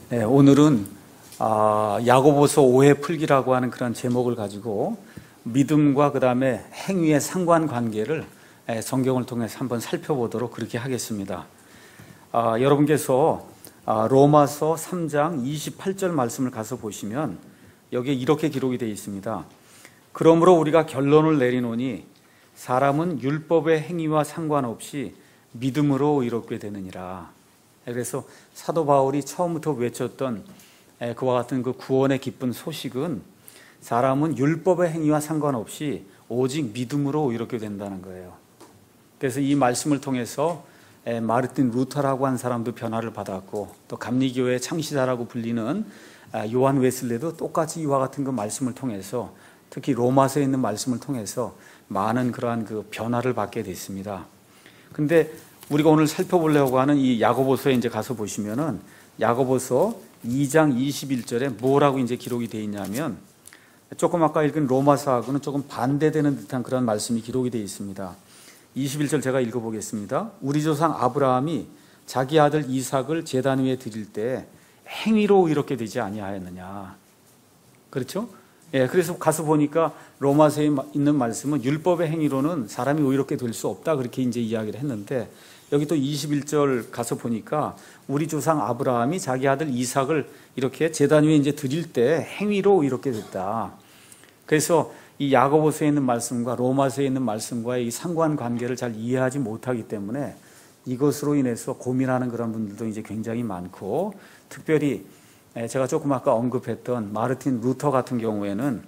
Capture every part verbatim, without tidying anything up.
네, 오늘은 아, 야고보서 오 회 풀기라고 하는 그런 제목을 가지고 믿음과 그 다음에 행위의 상관관계를 성경을 통해서 한번 살펴보도록 그렇게 하겠습니다. 아, 여러분께서 아, 로마서 삼 장 이십팔 절 말씀을 가서 보시면 여기에 이렇게 기록이 되어 있습니다. 그러므로 우리가 결론을 내리노니 사람은 율법의 행위와 상관없이 믿음으로 의롭게 되느니라. 그래서 사도 바울이 처음부터 외쳤던 그와 같은 그 구원의 기쁜 소식은 사람은 율법의 행위와 상관없이 오직 믿음으로 의롭게 된다는 거예요. 그래서 이 말씀을 통해서 마르틴 루터라고 한 사람도 변화를 받았고, 또 감리교의 창시자라고 불리는 요한 웨슬레도 똑같이 이와 같은 그 말씀을 통해서, 특히 로마서에 있는 말씀을 통해서 많은 그러한 그 변화를 받게 됐습니다. 근데 우리가 오늘 살펴보려고 하는 이 야고보서에 이제 가서 보시면은 야고보서 이 장 이십일 절에 뭐라고 이제 기록이 되어 있냐면, 조금 아까 읽은 로마서하고는 조금 반대되는 듯한 그런 말씀이 기록이 되어 있습니다. 이십일 절 제가 읽어보겠습니다. 우리 조상 아브라함이 자기 아들 이삭을 제단 위에 드릴 때 행위로 이렇게 되지 아니하였느냐. 그렇죠? 예, 그래서 가서 보니까 로마서에 있는 말씀은 율법의 행위로는 사람이 의롭게 될 수 없다, 그렇게 이제 이야기를 했는데, 여기 또 이십일 절 가서 보니까 우리 조상 아브라함이 자기 아들 이삭을 이렇게 제단 위에 이제 드릴 때 행위로 이렇게 됐다. 그래서 이 야고보서에 있는 말씀과 로마서에 있는 말씀과의 이 상관관계를 잘 이해하지 못하기 때문에 이것으로 인해서 고민하는 그런 분들도 이제 굉장히 많고, 특별히 제가 조금 아까 언급했던 마르틴 루터 같은 경우에는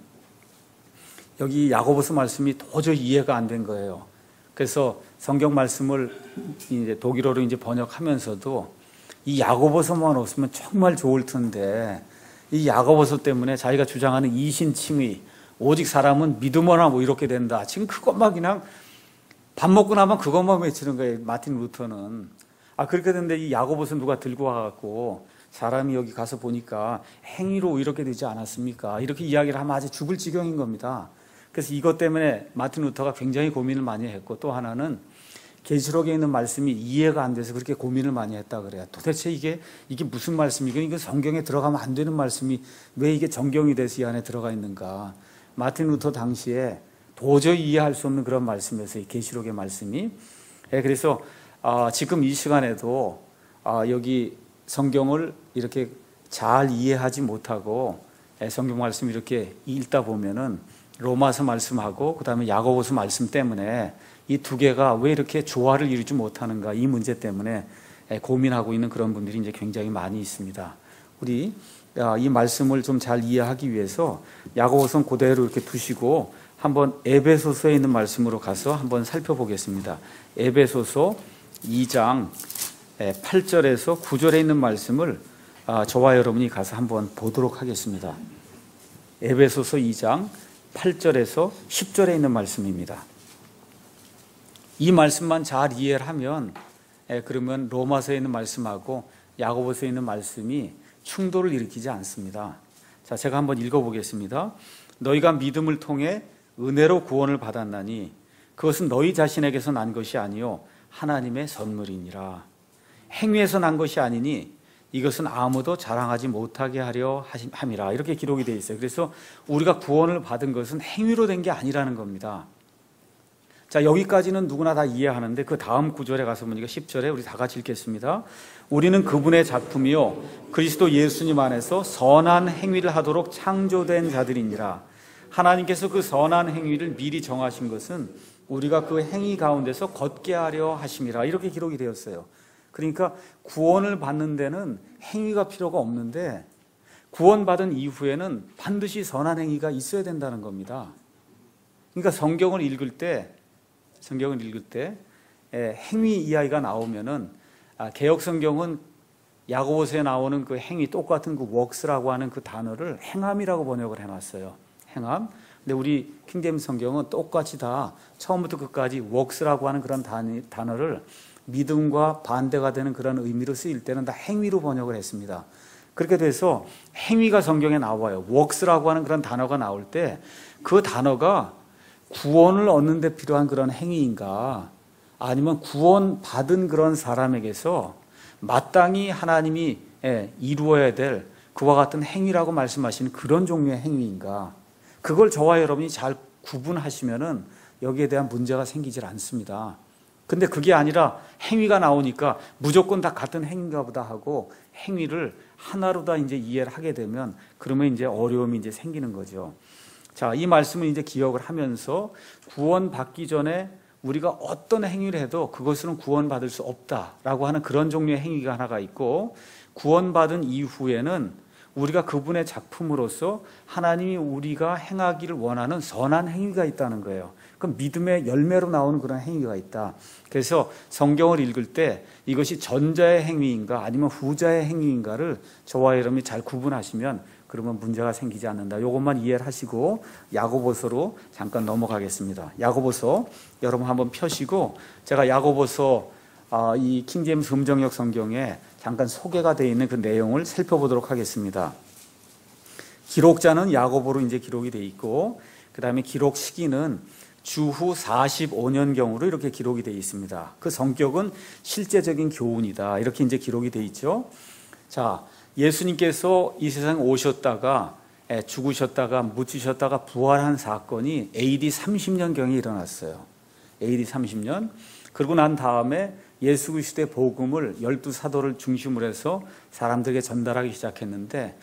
여기 야고보서 말씀이 도저히 이해가 안 된 거예요. 그래서 성경 말씀을 이제 독일어로 이제 번역하면서도 이 야고보서만 없으면 정말 좋을 텐데, 이 야고보서 때문에 자기가 주장하는 이신칭의, 오직 사람은 믿음으로 뭐 이렇게 된다, 지금 그것만 그냥 밥 먹고 나면 그것만 외치는 거예요, 마틴 루터는. 아, 그렇게 됐는데 이 야고보서 누가 들고 와갖고 사람이 여기 가서 보니까 행위로 이렇게 되지 않았습니까? 이렇게 이야기를 하면 아주 죽을 지경인 겁니다. 그래서 이것 때문에 마틴 루터가 굉장히 고민을 많이 했고, 또 하나는 계시록에 있는 말씀이 이해가 안 돼서 그렇게 고민을 많이 했다 그래요. 도대체 이게 이게 무슨 말씀이고, 이게 성경에 들어가면 안 되는 말씀이 왜 이게 정경이 돼서 이 안에 들어가 있는가? 마틴 루터 당시에 도저히 이해할 수 없는 그런 말씀이었어요, 이 계시록의 말씀이. 그래서 지금 이 시간에도 여기 성경을 이렇게 잘 이해하지 못하고 성경 말씀 이렇게 읽다 보면은 로마서 말씀하고 그 다음에 야고보서 말씀 때문에 이 두 개가 왜 이렇게 조화를 이루지 못하는가, 이 문제 때문에 고민하고 있는 그런 분들이 이제 굉장히 많이 있습니다. 우리 이 말씀을 좀 잘 이해하기 위해서 야고보서는 그대로 이렇게 두시고 한번 에베소서에 있는 말씀으로 가서 한번 살펴보겠습니다. 에베소서 이 장 팔 절에서 구 절에 있는 말씀을 저와 여러분이 가서 한번 보도록 하겠습니다. 에베소서 이 장 팔 절에서 십 절에 있는 말씀입니다. 이 말씀만 잘 이해를 하면, 그러면 로마서에 있는 말씀하고 야고보서에 있는 말씀이 충돌을 일으키지 않습니다. 자, 제가 한번 읽어보겠습니다. 너희가 믿음을 통해 은혜로 구원을 받았나니 그것은 너희 자신에게서 난 것이 아니요 하나님의 선물이니라. 행위에서 난 것이 아니니 이것은 아무도 자랑하지 못하게 하려 함이라. 이렇게 기록이 되어 있어요. 그래서 우리가 구원을 받은 것은 행위로 된 게 아니라는 겁니다. 자, 여기까지는 누구나 다 이해하는데 그 다음 구절에 가서 보니까 십 절에 우리 다 같이 읽겠습니다. 우리는 그분의 작품이요 그리스도 예수님 안에서 선한 행위를 하도록 창조된 자들이니라. 하나님께서 그 선한 행위를 미리 정하신 것은 우리가 그 행위 가운데서 걷게 하려 하심이라. 이렇게 기록이 되었어요. 그러니까 구원을 받는 데는 행위가 필요가 없는데, 구원받은 이후에는 반드시 선한 행위가 있어야 된다는 겁니다. 그러니까 성경을 읽을 때 성경을 읽을 때 행위 이야기가 나오면은, 개역 성경은 야고보서에 나오는 그 행위, 똑같은 그 works라고 하는 그 단어를 행함이라고 번역을 해놨어요. 행함. 근데 우리 킹제임 성경은 똑같이 다 처음부터 끝까지 works라고 하는 그런 단어를 믿음과 반대가 되는 그런 의미로 쓰일 때는 다 행위로 번역을 했습니다. 그렇게 돼서 행위가 성경에 나와요. works라고 하는 그런 단어가 나올 때 그 단어가 구원을 얻는 데 필요한 그런 행위인가, 아니면 구원 받은 그런 사람에게서 마땅히 하나님이 이루어야 될 그와 같은 행위라고 말씀하시는 그런 종류의 행위인가? 그걸 저와 여러분이 잘 구분하시면은 여기에 대한 문제가 생기질 않습니다. 근데 그게 아니라 행위가 나오니까 무조건 다 같은 행위인가 보다 하고 행위를 하나로 다 이제 이해를 하게 되면 그러면 이제 어려움이 이제 생기는 거죠. 자, 이 말씀을 이제 기억을 하면서 구원받기 전에 우리가 어떤 행위를 해도 그것으로는 구원받을 수 없다라고 하는 그런 종류의 행위가 하나가 있고, 구원받은 이후에는 우리가 그분의 작품으로서 하나님이 우리가 행하기를 원하는 선한 행위가 있다는 거예요. 그럼 믿음의 열매로 나오는 그런 행위가 있다. 그래서 성경을 읽을 때 이것이 전자의 행위인가 아니면 후자의 행위인가를 저와 여러분이 잘 구분하시면 그러면 문제가 생기지 않는다. 이것만 이해를 하시고 야고보서로 잠깐 넘어가겠습니다. 야고보서 여러분 한번 펴시고, 제가 야고보서 이 킹제임스 음정역 성경에 잠깐 소개가 되어 있는 그 내용을 살펴보도록 하겠습니다. 기록자는 야고보로 이제 기록이 되어 있고, 그 다음에 기록 시기는 주후 사십오 년경으로 이렇게 기록이 되어 있습니다. 그 성격은 실제적인 교훈이다. 이렇게 이제 기록이 되어 있죠. 자, 예수님께서 이 세상에 오셨다가 죽으셨다가 묻히셨다가 부활한 사건이 에이디 삼십 년경에 일어났어요. 에이디 삼십 년. 그러고 난 다음에 예수 그리스도의 복음을 열두 사도를 중심으로 해서 사람들에게 전달하기 시작했는데,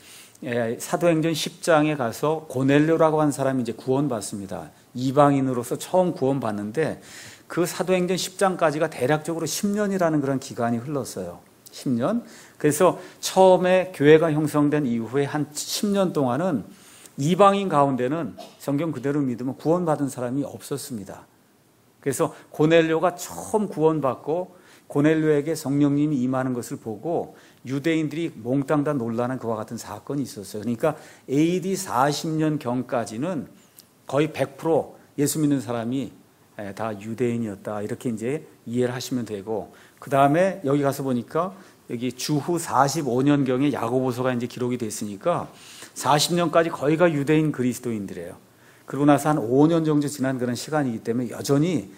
사도행전 십 장에 가서 고넬료라고 한 사람이 이제 구원받습니다. 이방인으로서 처음 구원받는데 그 사도행전 십 장까지가 대략적으로 십 년이라는 그런 기간이 흘렀어요. 십 년. 그래서 처음에 교회가 형성된 이후에 한 십 년 동안은 이방인 가운데는 성경 그대로 믿으면 구원받은 사람이 없었습니다. 그래서 고넬료가 처음 구원받고 고넬료에게 성령님이 임하는 것을 보고 유대인들이 몽땅 다 놀라는 그와 같은 사건이 있었어요. 그러니까 에이디 사십 년경까지는 거의 백 퍼센트 예수 믿는 사람이 다 유대인이었다. 이렇게 이제 이해를 하시면 되고, 그 다음에 여기 가서 보니까 여기 주후 사십오 년경에 야고보서가 이제 기록이 됐으니까 사십 년까지 거의가 유대인 그리스도인들이에요. 그러고 나서 한 오 년 정도 지난 그런 시간이기 때문에 여전히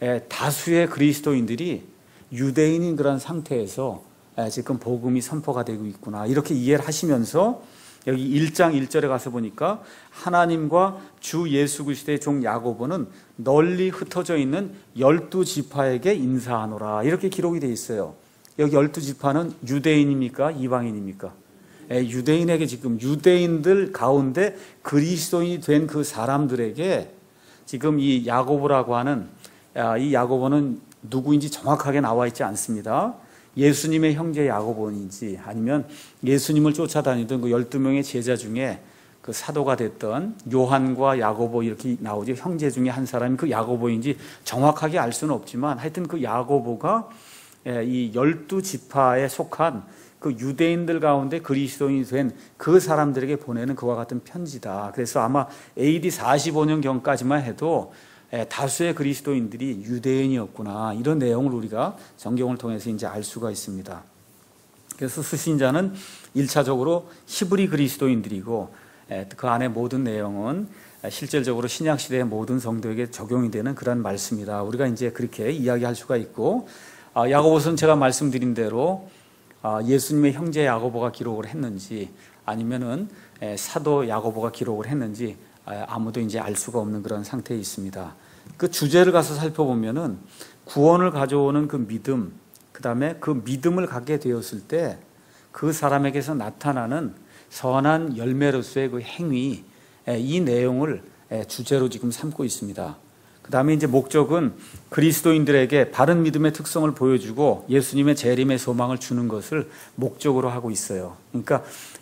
다수의 그리스도인들이 유대인인 그런 상태에서 지금 복음이 선포가 되고 있구나. 이렇게 이해를 하시면서 여기 일 장 일 절에 가서 보니까 하나님과 주 예수 그리스도의 종 야고보는 널리 흩어져 있는 열두 지파에게 인사하노라. 이렇게 기록이 되어 있어요. 여기 열두 지파는 유대인입니까? 이방인입니까? 유대인에게, 지금 유대인들 가운데 그리스도인이 된 그 사람들에게 지금 이 야고보라고 하는, 이 야고보는 누구인지 정확하게 나와 있지 않습니다. 예수님의 형제 야고보인지 아니면 예수님을 쫓아다니던 그 열두 명의 제자 중에 그 사도가 됐던 요한과 야고보 이렇게 나오죠. 형제 중에 한 사람이 그 야고보인지 정확하게 알 수는 없지만 하여튼 그 야고보가 이 열두 지파에 속한 그 유대인들 가운데 그리스도인이 된 그 사람들에게 보내는 그와 같은 편지다. 그래서 아마 에이디 사십오 년경까지만 해도 다수의 그리스도인들이 유대인이었구나. 이런 내용을 우리가 성경을 통해서 이제 알 수가 있습니다. 그래서 수신자는 일차적으로 히브리 그리스도인들이고, 그 안에 모든 내용은 실질적으로 신약시대의 모든 성도에게 적용이 되는 그런 말씀이다. 우리가 이제 그렇게 이야기할 수가 있고, 야고보서는 제가 말씀드린 대로 예수님의 형제 야고보가 기록을 했는지 아니면은 사도 야고보가 기록을 했는지 아무도 이제 알 수가 없는 그런 상태에 있습니다. 그 주제를 가서 살펴보면은 구원을 가져오는 그 믿음, 그 다음에 그 믿음을 갖게 되었을 때 그 사람에게서 나타나는 선한 열매로서의 그 행위, 이 내용을 주제로 지금 삼고 있습니다. 그 다음에 이제 목적은 그리스도인들에게 바른 믿음의 특성을 보여주고 예수님의 재림의 소망을 주는 것을 목적으로 하고 있어요. 그러니까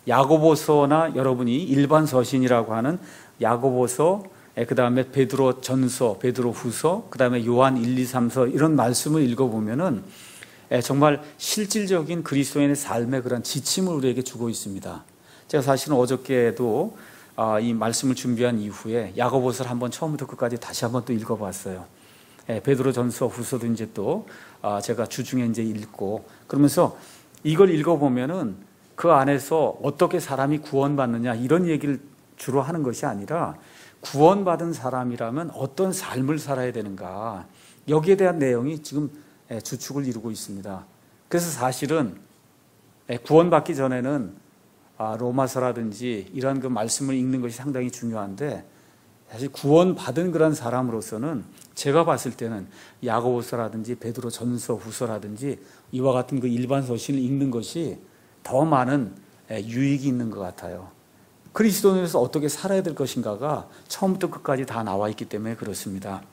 야고보서나 여러분이 일반 서신이라고 하는 야고보서, 그 다음에 베드로 전서, 베드로 후서, 그 다음에 요한 일, 이, 삼서 이런 말씀을 읽어보면은 정말 실질적인 그리스도인의 삶의 그런 지침을 우리에게 주고 있습니다. 제가 사실은 어저께도 이 말씀을 준비한 이후에 야고보서를 한번 처음부터 끝까지 다시 한번 또 읽어봤어요. 베드로 전서, 후서도 이제 또 제가 주중에 이제 읽고, 그러면서 이걸 읽어보면은 그 안에서 어떻게 사람이 구원받느냐 이런 얘기를 주로 하는 것이 아니라 구원받은 사람이라면 어떤 삶을 살아야 되는가, 여기에 대한 내용이 지금 주축을 이루고 있습니다. 그래서 사실은 구원받기 전에는 로마서라든지 이런 그 말씀을 읽는 것이 상당히 중요한데, 사실 구원받은 그런 사람으로서는 제가 봤을 때는 야고보서라든지 베드로 전서 후서라든지 이와 같은 그 일반 서신을 읽는 것이 더 많은 유익이 있는 것 같아요. 그리스도인으로서 어떻게 살아야 될 것인가가 처음부터 끝까지 다 나와 있기 때문에 그렇습니다.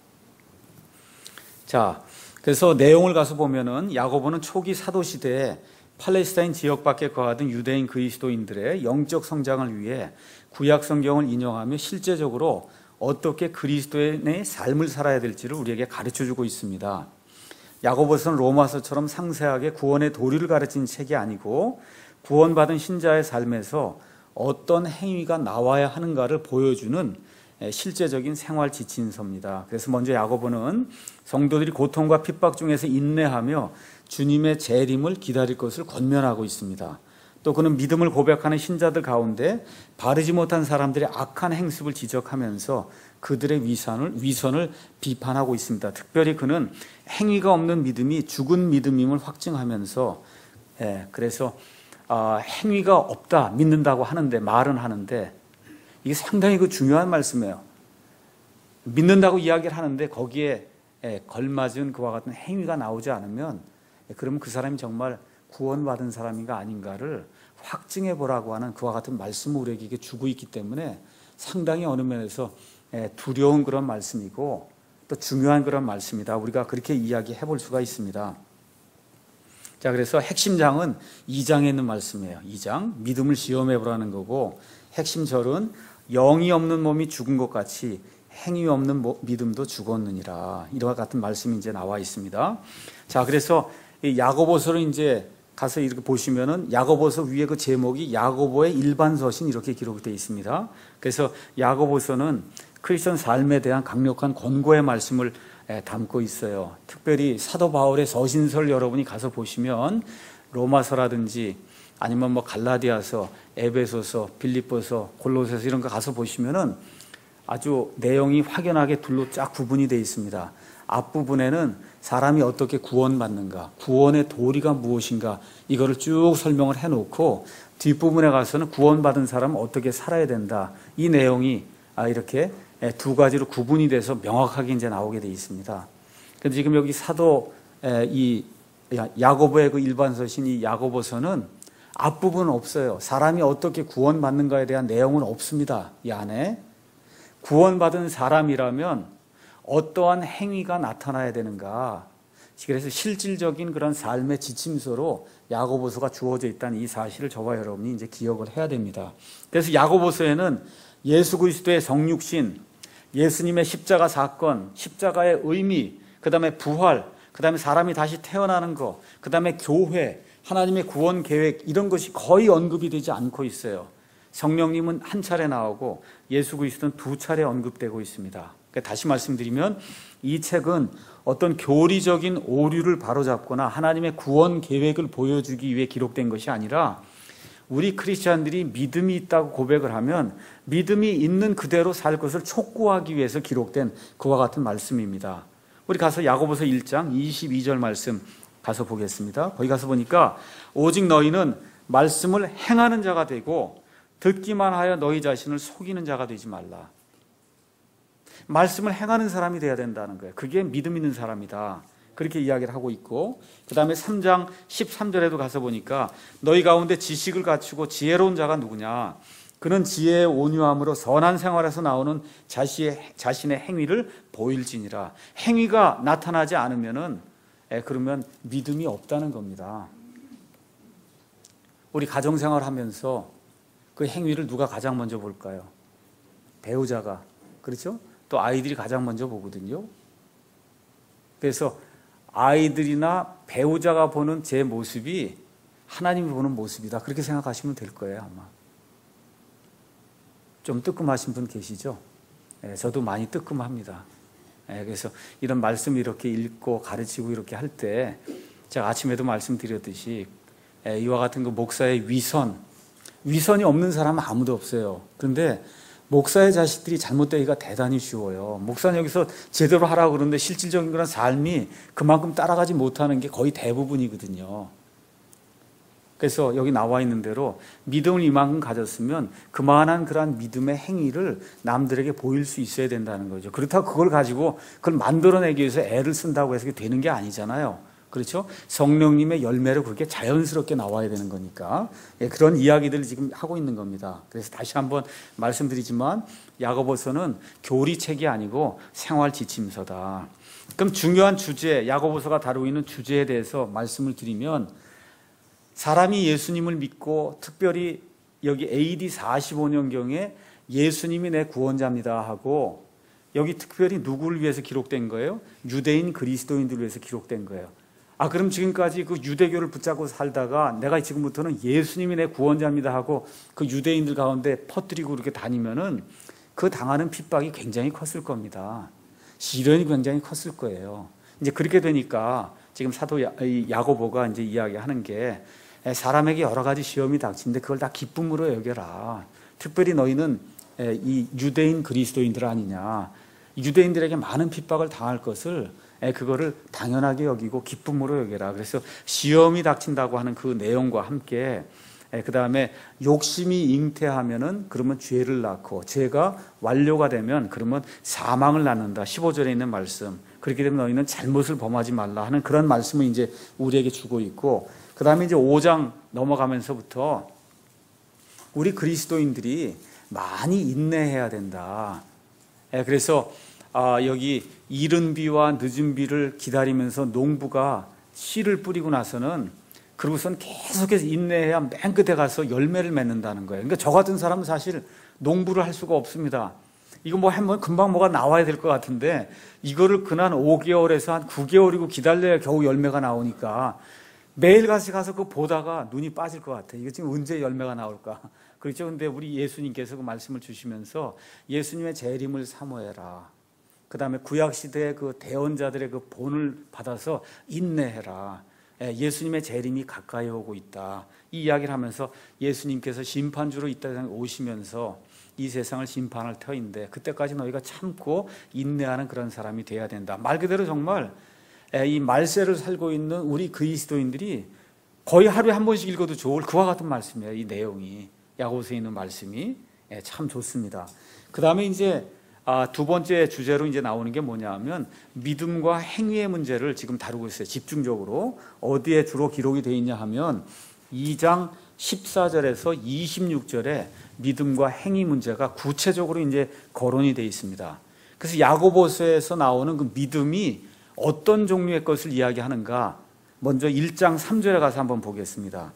자, 그래서 내용을 가서 보면은 야고보는 초기 사도 시대에 팔레스타인 지역 밖에 거하던 유대인 그리스도인들의 영적 성장을 위해 구약 성경을 인용하며 실제적으로 어떻게 그리스도인의 삶을 살아야 될지를 우리에게 가르쳐주고 있습니다. 야고보서는 로마서처럼 상세하게 구원의 도리를 가르친 책이 아니고 구원받은 신자의 삶에서 어떤 행위가 나와야 하는가를 보여주는 실제적인 생활 지침서입니다. 그래서 먼저 야고보는 성도들이 고통과 핍박 중에서 인내하며 주님의 재림을 기다릴 것을 권면하고 있습니다. 또 그는 믿음을 고백하는 신자들 가운데 바르지 못한 사람들의 악한 행습을 지적하면서 그들의 위선을, 위선을 비판하고 있습니다. 특별히 그는 행위가 없는 믿음이 죽은 믿음임을 확증하면서, 예, 그래서 어, 행위가 없다 믿는다고 하는데, 말은 하는데 이게 상당히 그 중요한 말씀이에요. 믿는다고 이야기를 하는데 거기에 예, 걸맞은 그와 같은 행위가 나오지 않으면, 예, 그러면 그 사람이 정말 구원받은 사람인가 아닌가를 확증해 보라고 하는 그와 같은 말씀을 우리에게 주고 있기 때문에 상당히 어느 면에서 두려운 그런 말씀이고 또 중요한 그런 말씀이다. 우리가 그렇게 이야기해 볼 수가 있습니다. 자, 그래서 핵심장은 이 장에 있는 말씀이에요. 이 장, 믿음을 시험해 보라는 거고, 핵심 절은 영이 없는 몸이 죽은 것 같이 행위 없는 믿음도 죽었느니라. 이와 같은 말씀이 이제 나와 있습니다. 자, 그래서 이 야고보서를 이제 가서 이렇게 보시면은 야고보서 위에 그 제목이 야고보의 일반 서신 이렇게 기록되어 있습니다. 그래서 야고보서는 크리스천 삶에 대한 강력한 권고의 말씀을 담고 있어요. 특별히 사도 바울의 서신서를 여러분이 가서 보시면 로마서라든지 아니면 뭐 갈라디아서, 에베소서, 빌립보서, 골로새서 이런 거 가서 보시면은 아주 내용이 확연하게 둘로 쫙 구분이 되어 있습니다. 앞부분에는 사람이 어떻게 구원받는가, 구원의 도리가 무엇인가, 이거를 쭉 설명을 해놓고 뒷부분에 가서는 구원받은 사람은 어떻게 살아야 된다. 이 내용이 이렇게 두 가지로 구분이 돼서 명확하게 이제 나오게 되어 있습니다. 그런데 지금 여기 사도 이 야고보의 그 일반 서신 이 야고보서는 앞부분은 없어요. 사람이 어떻게 구원받는가에 대한 내용은 없습니다. 이 안에 구원받은 사람이라면 어떠한 행위가 나타나야 되는가. 그래서 실질적인 그런 삶의 지침서로 야고보서가 주어져 있다는 이 사실을 저와 여러분이 이제 기억을 해야 됩니다. 그래서 야고보서에는 예수 그리스도의 성육신, 예수님의 십자가 사건, 십자가의 의미, 그 다음에 부활, 그 다음에 사람이 다시 태어나는 것, 그 다음에 교회, 하나님의 구원 계획, 이런 것이 거의 언급이 되지 않고 있어요. 성령님은 한 차례 나오고 예수 그리스도는 두 차례 언급되고 있습니다. 다시 말씀드리면 이 책은 어떤 교리적인 오류를 바로잡거나 하나님의 구원 계획을 보여주기 위해 기록된 것이 아니라 우리 크리스찬들이 믿음이 있다고 고백을 하면 믿음이 있는 그대로 살 것을 촉구하기 위해서 기록된 그와 같은 말씀입니다. 우리 가서 야고보서 일 장 이십이 절 말씀 가서 보겠습니다. 거기 가서 보니까 오직 너희는 말씀을 행하는 자가 되고 듣기만 하여 너희 자신을 속이는 자가 되지 말라. 말씀을 행하는 사람이 돼야 된다는 거예요. 그게 믿음 있는 사람이다. 그렇게 이야기를 하고 있고, 그 다음에 삼 장 십삼 절에도 가서 보니까 너희 가운데 지식을 갖추고 지혜로운 자가 누구냐. 그는 지혜의 온유함으로 선한 생활에서 나오는 자신의, 자신의 행위를 보일지니라. 행위가 나타나지 않으면은 에, 그러면 믿음이 없다는 겁니다. 우리 가정생활 하면서 그 행위를 누가 가장 먼저 볼까요? 배우자가. 그렇죠? 또 아이들이 가장 먼저 보거든요. 그래서 아이들이나 배우자가 보는 제 모습이 하나님이 보는 모습이다. 그렇게 생각하시면 될 거예요, 아마. 좀 뜨끔하신 분 계시죠? 예, 저도 많이 뜨끔합니다. 예, 그래서 이런 말씀 이렇게 읽고 가르치고 이렇게 할 때 제가 아침에도 말씀드렸듯이 예, 이와 같은 그 목사의 위선, 위선이 없는 사람은 아무도 없어요. 그런데 목사의 자식들이 잘못되기가 대단히 쉬워요. 목사는 여기서 제대로 하라고 그러는데 실질적인 그런 삶이 그만큼 따라가지 못하는 게 거의 대부분이거든요. 그래서 여기 나와 있는 대로 믿음을 이만큼 가졌으면 그만한 그러한 믿음의 행위를 남들에게 보일 수 있어야 된다는 거죠. 그렇다고 그걸 가지고 그걸 만들어내기 위해서 애를 쓴다고 해서 되는 게 아니잖아요. 그렇죠? 성령님의 열매로 그렇게 자연스럽게 나와야 되는 거니까. 예, 그런 이야기들을 지금 하고 있는 겁니다. 그래서 다시 한번 말씀드리지만 야고보서는 교리책이 아니고 생활 지침서다. 그럼 중요한 주제, 야고보서가 다루고 있는 주제에 대해서 말씀을 드리면, 사람이 예수님을 믿고 특별히 여기 에이디 사십오 년경에 예수님이 내 구원자입니다 하고, 여기 특별히 누구를 위해서 기록된 거예요? 유대인 그리스도인들을 위해서 기록된 거예요. 아, 그럼 지금까지 그 유대교를 붙잡고 살다가 내가 지금부터는 예수님이 내 구원자입니다 하고 그 유대인들 가운데 퍼뜨리고 이렇게 다니면은 그 당하는 핍박이 굉장히 컸을 겁니다. 시련이 굉장히 컸을 거예요. 이제 그렇게 되니까 지금 사도 야고보가 이제 이야기하는 게, 사람에게 여러 가지 시험이 닥치는데 그걸 다 기쁨으로 여겨라. 특별히 너희는 이 유대인 그리스도인들 아니냐. 유대인들에게 많은 핍박을 당할 것을 그거를 당연하게 여기고 기쁨으로 여겨라. 그래서 시험이 닥친다고 하는 그 내용과 함께 그 다음에 욕심이 잉태하면은 그러면 죄를 낳고, 죄가 완료가 되면 그러면 사망을 낳는다. 십오 절에 있는 말씀. 그렇게 되면 너희는 잘못을 범하지 말라 하는 그런 말씀을 이제 우리에게 주고 있고, 그 다음에 이제 오 장 넘어가면서부터 우리 그리스도인들이 많이 인내해야 된다. 그래서 여기 이른 비와 늦은 비를 기다리면서 농부가 씨를 뿌리고 나서는 그러고선 계속해서 인내해야 맨 끝에 가서 열매를 맺는다는 거예요. 그러니까 저 같은 사람은 사실 농부를 할 수가 없습니다. 이거 뭐 한번 금방 뭐가 나와야 될 것 같은데 이거를 그난 오 개월에서 한 구 개월이고 기다려야 겨우 열매가 나오니까 매일같이 가서 그거 보다가 눈이 빠질 것 같아요. 이거 지금 언제 열매가 나올까? 그렇죠. 근데 우리 예수님께서 그 말씀을 주시면서 예수님의 재림을 사모해라. 그 다음에 구약시대의 그 대언자들의 그 본을 받아서 인내해라. 예수님의 재림이 가까이 오고 있다. 이 이야기를 하면서 예수님께서 심판주로 이 땅에 오시면서 이 세상을 심판할 터인데 그때까지 너희가 참고 인내하는 그런 사람이 돼야 된다. 말 그대로 정말 이 말세를 살고 있는 우리 그리스도인들이 거의 하루에 한 번씩 읽어도 좋을 그와 같은 말씀이에요. 이 내용이 야고보서에 있는 말씀이 참 좋습니다. 그 다음에 이제 두 번째 주제로 이제 나오는 게 뭐냐면 믿음과 행위의 문제를 지금 다루고 있어요. 집중적으로 어디에 주로 기록이 되어 있냐 하면 이 장 십사 절에서 이십육 절에 믿음과 행위 문제가 구체적으로 이제 거론이 되어 있습니다. 그래서 야고보서에서 나오는 그 믿음이 어떤 종류의 것을 이야기하는가? 먼저 일 장 삼 절에 가서 한번 보겠습니다.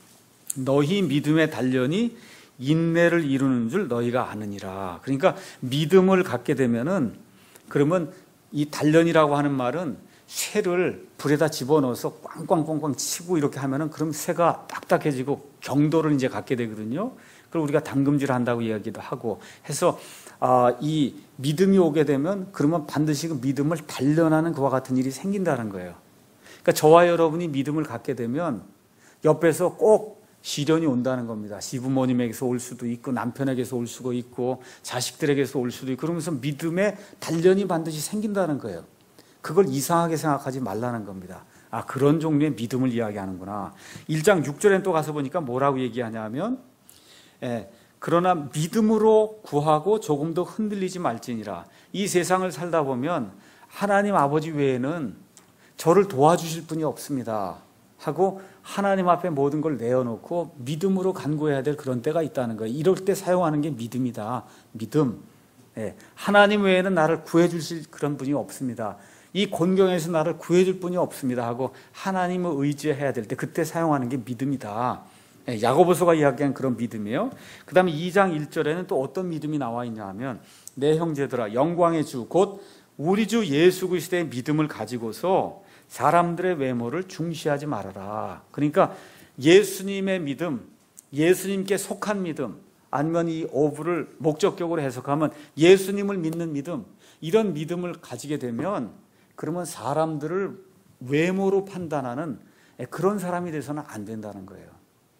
너희 믿음의 단련이 인내를 이루는 줄 너희가 아느니라. 그러니까 믿음을 갖게 되면은 그러면 이 단련이라고 하는 말은 쇠를 불에다 집어넣어서 꽝꽝꽝꽝 치고 이렇게 하면은 그럼 쇠가 딱딱해지고 경도를 이제 갖게 되거든요. 그리고 우리가 담금질 한다고 이야기도 하고 해서 아, 이 믿음이 오게 되면 그러면 반드시 그 믿음을 단련하는 그와 같은 일이 생긴다는 거예요. 그러니까 저와 여러분이 믿음을 갖게 되면 옆에서 꼭 시련이 온다는 겁니다. 시부모님에게서 올 수도 있고 남편에게서 올 수도 있고 자식들에게서 올 수도 있고 그러면서 믿음의 단련이 반드시 생긴다는 거예요. 그걸 이상하게 생각하지 말라는 겁니다. 아, 그런 종류의 믿음을 이야기하는구나. 일 장 육 절에 또 가서 보니까 뭐라고 얘기하냐면 예, 그러나 믿음으로 구하고 조금 더 흔들리지 말지니라. 이 세상을 살다 보면 하나님 아버지 외에는 저를 도와주실 분이 없습니다 하고 하나님 앞에 모든 걸 내어놓고 믿음으로 간구해야 될 그런 때가 있다는 거예요. 이럴 때 사용하는 게 믿음이다. 믿음. 예, 하나님 외에는 나를 구해주실 그런 분이 없습니다. 이 곤경에서 나를 구해줄 분이 없습니다 하고 하나님을 의지해야 될 때 그때 사용하는 게 믿음이다. 예, 야고보서가 이야기한 그런 믿음이에요. 그 다음에 이 장 일 절에는 또 어떤 믿음이 나와 있냐 하면 내 형제들아 영광의 주 곧 우리 주 예수 그리스도의 믿음을 가지고서 사람들의 외모를 중시하지 말아라. 그러니까 예수님의 믿음, 예수님께 속한 믿음, 아니면 이 오브를 목적격으로 해석하면 예수님을 믿는 믿음, 이런 믿음을 가지게 되면 그러면 사람들을 외모로 판단하는 그런 사람이 돼서는 안 된다는 거예요.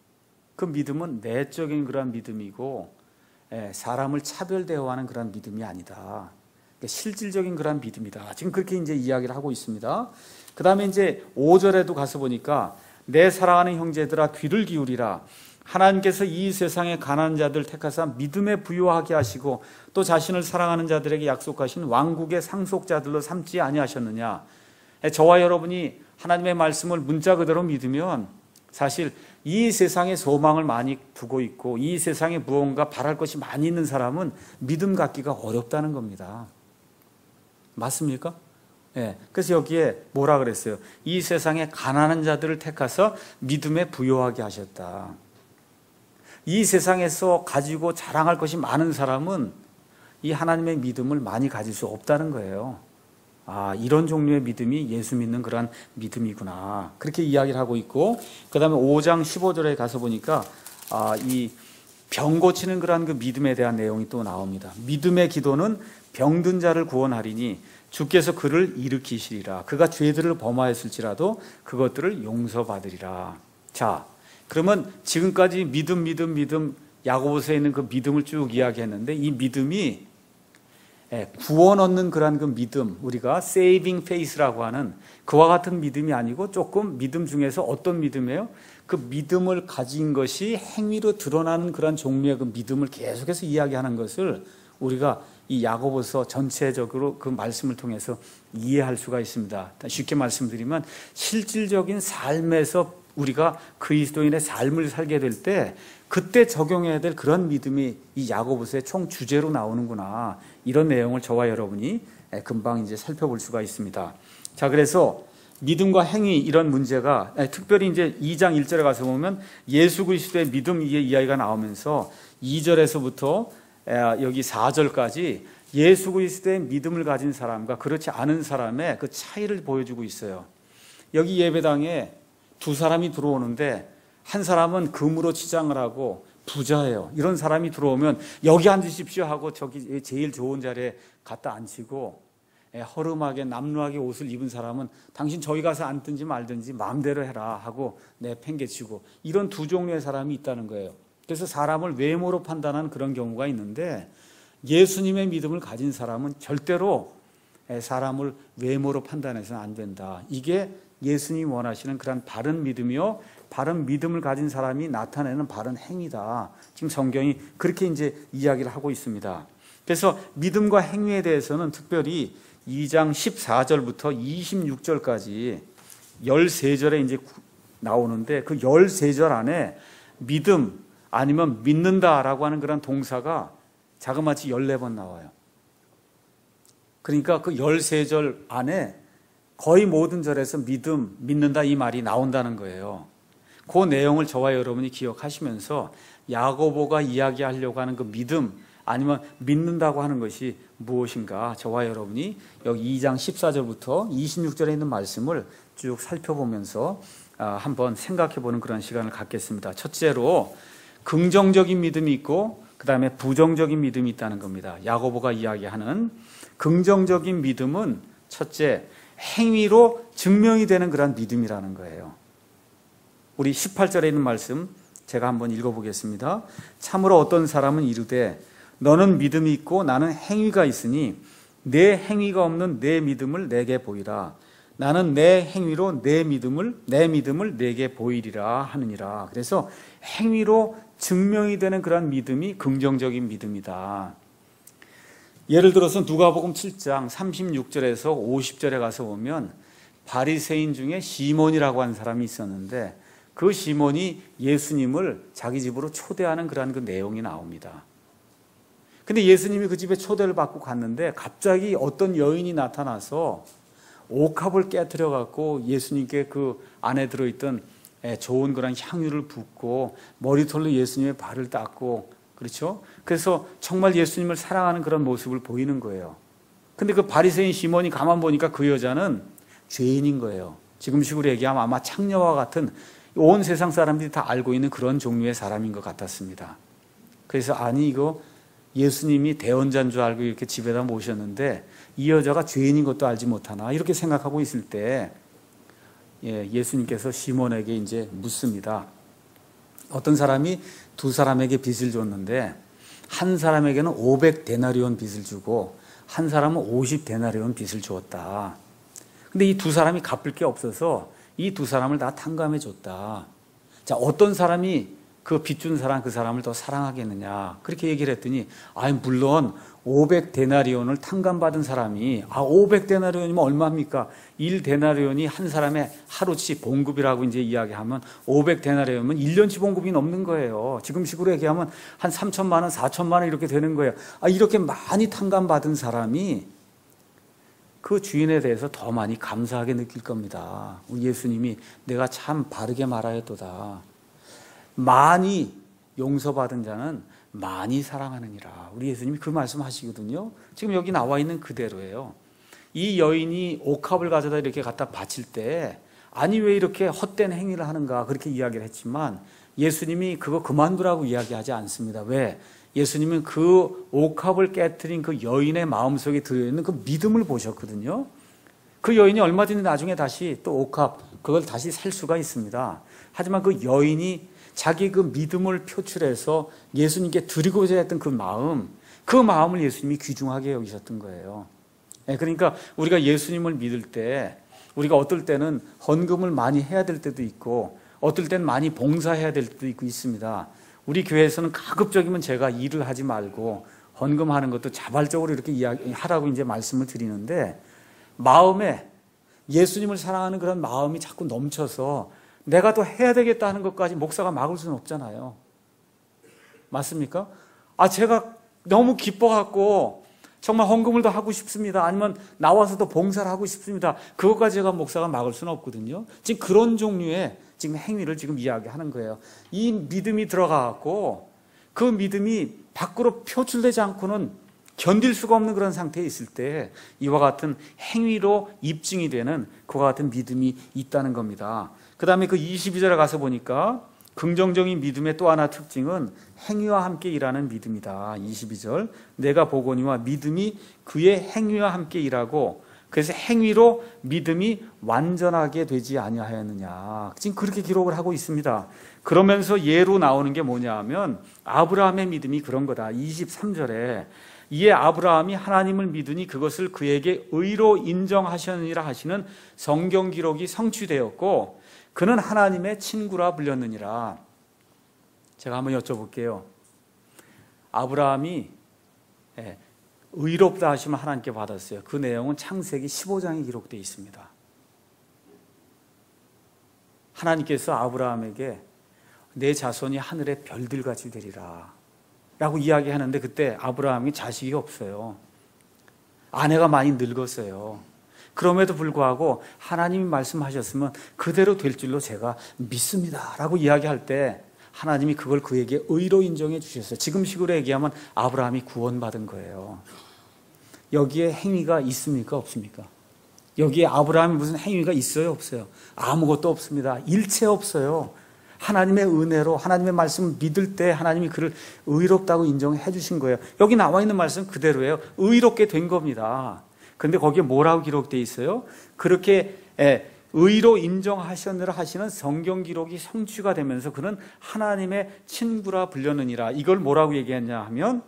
그 믿음은 내적인 그런 믿음이고 사람을 차별 대우하는 그런 믿음이 아니다. 실질적인 그런 믿음이다. 지금 그렇게 이제 이야기를 하고 있습니다. 그 다음에 이제 오 절에도 가서 보니까 내 사랑하는 형제들아 귀를 기울이라. 하나님께서 이 세상의 가난한 자들 택하사 믿음에 부유하게 하시고 또 자신을 사랑하는 자들에게 약속하신 왕국의 상속자들로 삼지 아니하셨느냐. 저와 여러분이 하나님의 말씀을 문자 그대로 믿으면 사실 이 세상에 소망을 많이 두고 있고 이 세상에 무언가 바랄 것이 많이 있는 사람은 믿음 갖기가 어렵다는 겁니다. 맞습니까? 예, 그래서 여기에 뭐라 그랬어요? 이 세상에 가난한 자들을 택하서 믿음에 부요하게 하셨다. 이 세상에서 가지고 자랑할 것이 많은 사람은 이 하나님의 믿음을 많이 가질 수 없다는 거예요. 아, 이런 종류의 믿음이 예수 믿는 그런 믿음이구나. 그렇게 이야기를 하고 있고, 그 다음에 오 장 십오 절에 가서 보니까, 아, 이 병 고치는 그런 그 믿음에 대한 내용이 또 나옵니다. 믿음의 기도는 병든 자를 구원하리니 주께서 그를 일으키시리라. 그가 죄들을 범하였을지라도 그것들을 용서받으리라. 자, 그러면 지금까지 믿음, 믿음, 믿음, 야고보서에 있는 그 믿음을 쭉 이야기했는데 이 믿음이 구원 얻는 그런 그 믿음, 우리가 saving faith라고 하는 그와 같은 믿음이 아니고 조금 믿음 중에서 어떤 믿음이에요? 그 믿음을 가진 것이 행위로 드러나는 그런 종류의 그 믿음을 계속해서 이야기하는 것을 우리가 이 야고보서 전체적으로 그 말씀을 통해서 이해할 수가 있습니다. 쉽게 말씀드리면 실질적인 삶에서 우리가 그리스도인의 삶을 살게 될 때 그때 적용해야 될 그런 믿음이 이 야고보서의 총 주제로 나오는구나. 이런 내용을 저와 여러분이 금방 이제 살펴볼 수가 있습니다. 자, 그래서 믿음과 행위 이런 문제가 특별히 이제 이 장 일 절에 가서 보면 예수 그리스도의 믿음 이야기가 나오면서 이 절에서부터 여기 사 절까지 예수 그리스도의 믿음을 가진 사람과 그렇지 않은 사람의 그 차이를 보여주고 있어요. 여기 예배당에 두 사람이 들어오는데 한 사람은 금으로 치장을 하고 부자예요. 이런 사람이 들어오면 여기 앉으십시오 하고 저기 제일 좋은 자리에 갖다 앉히고 허름하게 남루하게 옷을 입은 사람은 당신 저기 가서 앉든지 말든지 마음대로 해라 하고 내팽개치고 이런 두 종류의 사람이 있다는 거예요. 그래서 사람을 외모로 판단하는 그런 경우가 있는데 예수님의 믿음을 가진 사람은 절대로 사람을 외모로 판단해서는 안 된다. 이게 예수님이 원하시는 그런 바른 믿음이요, 바른 믿음을 가진 사람이 나타내는 바른 행위다. 지금 성경이 그렇게 이제 이야기를 하고 있습니다. 그래서 믿음과 행위에 대해서는 특별히 이 장 십사 절부터 이십육 절까지 십삼 절에 이제 나오는데 그 십삼 절 안에 믿음 아니면 믿는다라고 하는 그런 동사가 자그마치 십사 번 나와요. 그러니까 그 십삼 절 안에 거의 모든 절에서 믿음, 믿는다 이 말이 나온다는 거예요. 그 내용을 저와 여러분이 기억하시면서 야고보가 이야기하려고 하는 그 믿음 아니면 믿는다고 하는 것이 무엇인가 저와 여러분이 여기 이 장 십사 절부터 이십육 절에 있는 말씀을 쭉 살펴보면서 한번 생각해 보는 그런 시간을 갖겠습니다. 첫째로 긍정적인 믿음이 있고 그 다음에 부정적인 믿음이 있다는 겁니다. 야고보가 이야기하는 긍정적인 믿음은 첫째 행위로 증명이 되는 그런 믿음이라는 거예요. 우리 십팔 절에 있는 말씀 제가 한번 읽어보겠습니다. 참으로 어떤 사람은 이르되 너는 믿음이 있고 나는 행위가 있으니 내 행위가 없는 내 믿음을 내게 보이라. 나는 내 행위로 내 믿음을 내 믿음을 내게 보이리라 하느니라. 그래서 행위로 증명이 되는 그런 믿음이 긍정적인 믿음이다. 예를 들어서 누가복음 칠 장 삼십육 절에서 오십 절에 가서 보면 바리새인 중에 시몬이라고 하는 사람이 있었는데 그 시몬이 예수님을 자기 집으로 초대하는 그런 그 내용이 나옵니다. 근데 예수님이 그 집에 초대를 받고 갔는데 갑자기 어떤 여인이 나타나서 옥합을 깨트려 갖고 예수님께 그 안에 들어있던 좋은 그런 향유를 붓고 머리털로 예수님의 발을 닦고 그렇죠? 그래서 정말 예수님을 사랑하는 그런 모습을 보이는 거예요. 근데 그 바리새인 시몬이 가만 보니까 그 여자는 죄인인 거예요. 지금식으로 얘기하면 아마 창녀와 같은 온 세상 사람들이 다 알고 있는 그런 종류의 사람인 것 같았습니다. 그래서 아니 이거 예수님이 대언자인 줄 알고 이렇게 집에다 모셨는데 이 여자가 죄인인 것도 알지 못하나 이렇게 생각하고 있을 때 예, 예수님께서 시몬에게 이제 묻습니다. 어떤 사람이 두 사람에게 빚을 줬는데 한 사람에게는 오백 데나리온 빚을 주고 한 사람은 오십 데나리온 빚을 주었다. 근데 이 두 사람이 갚을 게 없어서 이 두 사람을 다 탕감해 줬다. 자, 어떤 사람이 그 빚준 사람 그 사람을 더 사랑하겠느냐 그렇게 얘기를 했더니 아니 물론 오백 데나리온을 탕감받은 사람이 아 오백 데나리온이면 얼마입니까? 일 데나리온이 한 사람의 하루치 봉급이라고 이제 이야기하면 오백 데나리온이면 일 년치 봉급이 넘는 거예요. 지금 식으로 얘기하면 한 삼천만 원, 사천만 원 이렇게 되는 거예요. 아 이렇게 많이 탕감받은 사람이 그 주인에 대해서 더 많이 감사하게 느낄 겁니다. 우리 예수님이 내가 참 바르게 말하였도다. 많이 용서받은 자는 많이 사랑하느니라. 우리 예수님이 그 말씀하시거든요. 지금 여기 나와 있는 그대로예요. 이 여인이 옥합을 가져다 이렇게 갖다 바칠 때 아니 왜 이렇게 헛된 행위를 하는가 그렇게 이야기를 했지만 예수님이 그거 그만두라고 이야기하지 않습니다. 왜? 예수님은 그 옥합을 깨트린 그 여인의 마음속에 들어있는 그 믿음을 보셨거든요. 그 여인이 얼마든지 나중에 다시 또 옥합 그걸 다시 살 수가 있습니다. 하지만 그 여인이 자기 그 믿음을 표출해서 예수님께 드리고자 했던 그 마음, 그 마음을 예수님이 귀중하게 여기셨던 거예요. 그러니까 우리가 예수님을 믿을 때 우리가 어떨 때는 헌금을 많이 해야 될 때도 있고 어떨 때는 많이 봉사해야 될 때도 있고 있습니다. 우리 교회에서는 가급적이면 제가 일을 하지 말고 헌금하는 것도 자발적으로 이렇게 이야기하라고 이제 말씀을 드리는데 마음에 예수님을 사랑하는 그런 마음이 자꾸 넘쳐서 내가 또 해야 되겠다 하는 것까지 목사가 막을 수는 없잖아요. 맞습니까? 아, 제가 너무 기뻐갖고 정말 헌금을 더 하고 싶습니다. 아니면 나와서 더 봉사를 하고 싶습니다. 그것까지 제가 목사가 막을 수는 없거든요. 지금 그런 종류의 지금 행위를 지금 이야기하는 거예요. 이 믿음이 들어가갖고 그 믿음이 밖으로 표출되지 않고는 견딜 수가 없는 그런 상태에 있을 때 이와 같은 행위로 입증이 되는 그와 같은 믿음이 있다는 겁니다. 그 다음에 그 이십이 절에 가서 보니까 긍정적인 믿음의 또 하나 특징은 행위와 함께 일하는 믿음이다. 이십이 절 내가 보거니와 믿음이 그의 행위와 함께 일하고 그래서 행위로 믿음이 완전하게 되지 아니하였느냐. 지금 그렇게 기록을 하고 있습니다. 그러면서 예로 나오는 게 뭐냐 하면 아브라함의 믿음이 그런 거다. 이십삼 절에 이에 아브라함이 하나님을 믿으니 그것을 그에게 의로 인정하셨느니라 하시는 성경 기록이 성취되었고 그는 하나님의 친구라 불렸느니라. 제가 한번 여쭤볼게요. 아브라함이 의롭다 하시면 하나님께 받았어요. 그 내용은 창세기 십오 장에 기록되어 있습니다. 하나님께서 아브라함에게 내 자손이 하늘의 별들같이 되리라 라고 이야기하는데 그때 아브라함이 자식이 없어요. 아내가 많이 늙었어요. 그럼에도 불구하고 하나님이 말씀하셨으면 그대로 될 줄로 제가 믿습니다 라고 이야기할 때 하나님이 그걸 그에게 의로 인정해 주셨어요. 지금식으로 얘기하면 아브라함이 구원받은 거예요. 여기에 행위가 있습니까? 없습니까? 여기에 아브라함이 무슨 행위가 있어요? 없어요? 아무것도 없습니다. 일체 없어요. 하나님의 은혜로 하나님의 말씀을 믿을 때 하나님이 그를 의롭다고 인정해 주신 거예요. 여기 나와 있는 말씀 그대로예요. 의롭게 된 겁니다. 그런데 거기에 뭐라고 기록되어 있어요? 그렇게 의로 인정하셨느라 하시는 성경 기록이 성취가 되면서 그는 하나님의 친구라 불렸느니라. 이걸 뭐라고 얘기했냐 하면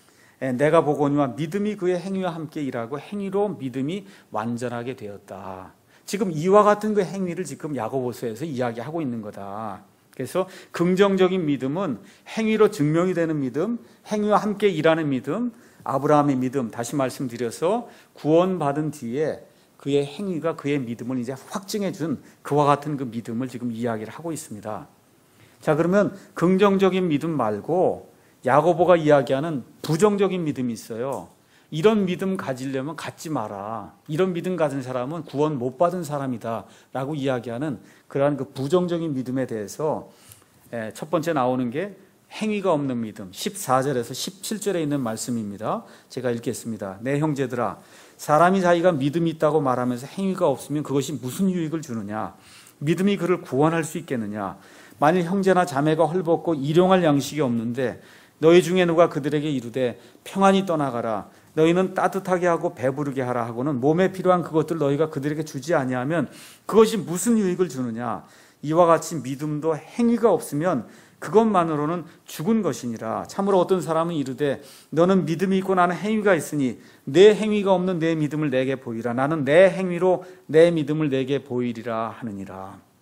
내가 보거니와 믿음이 그의 행위와 함께 일하고 행위로 믿음이 완전하게 되었다. 지금 이와 같은 그 행위를 지금 야고보서에서 이야기하고 있는 거다. 그래서 긍정적인 믿음은 행위로 증명이 되는 믿음, 행위와 함께 일하는 믿음, 아브라함의 믿음, 다시 말씀드려서 구원받은 뒤에 그의 행위가 그의 믿음을 이제 확증해 준 그와 같은 그 믿음을 지금 이야기를 하고 있습니다. 자, 그러면 긍정적인 믿음 말고 야고보가 이야기하는 부정적인 믿음이 있어요. 이런 믿음 가지려면 갖지 마라. 이런 믿음 가진 사람은 구원 못 받은 사람이다 라고 이야기하는 그러한 그 부정적인 믿음에 대해서 첫 번째 나오는 게 행위가 없는 믿음, 십사 절에서 십칠 절에 있는 말씀입니다. 제가 읽겠습니다. 내 형제들아, 사람이 자기가 믿음이 있다고 말하면서 행위가 없으면 그것이 무슨 유익을 주느냐? 믿음이 그를 구원할 수 있겠느냐? 만일 형제나 자매가 헐벗고 일용할 양식이 없는데 너희 중에 누가 그들에게 이르되 평안히 떠나가라, 너희는 따뜻하게 하고 배부르게 하라 하고는 몸에 필요한 그것들 너희가 그들에게 주지 아니하면 그것이 무슨 유익을 주느냐? 이와 같이 믿음도 행위가 없으면 그것만으로는 죽은 것이니라. 참으로 어떤 사람은 이르되 너는 믿음이 있고 나는 행위가 있으니 내 행위가 없는 내 믿음을 내게 보이라. 나는 내 행위로 내 믿음을 내게 보이리라 하느니라.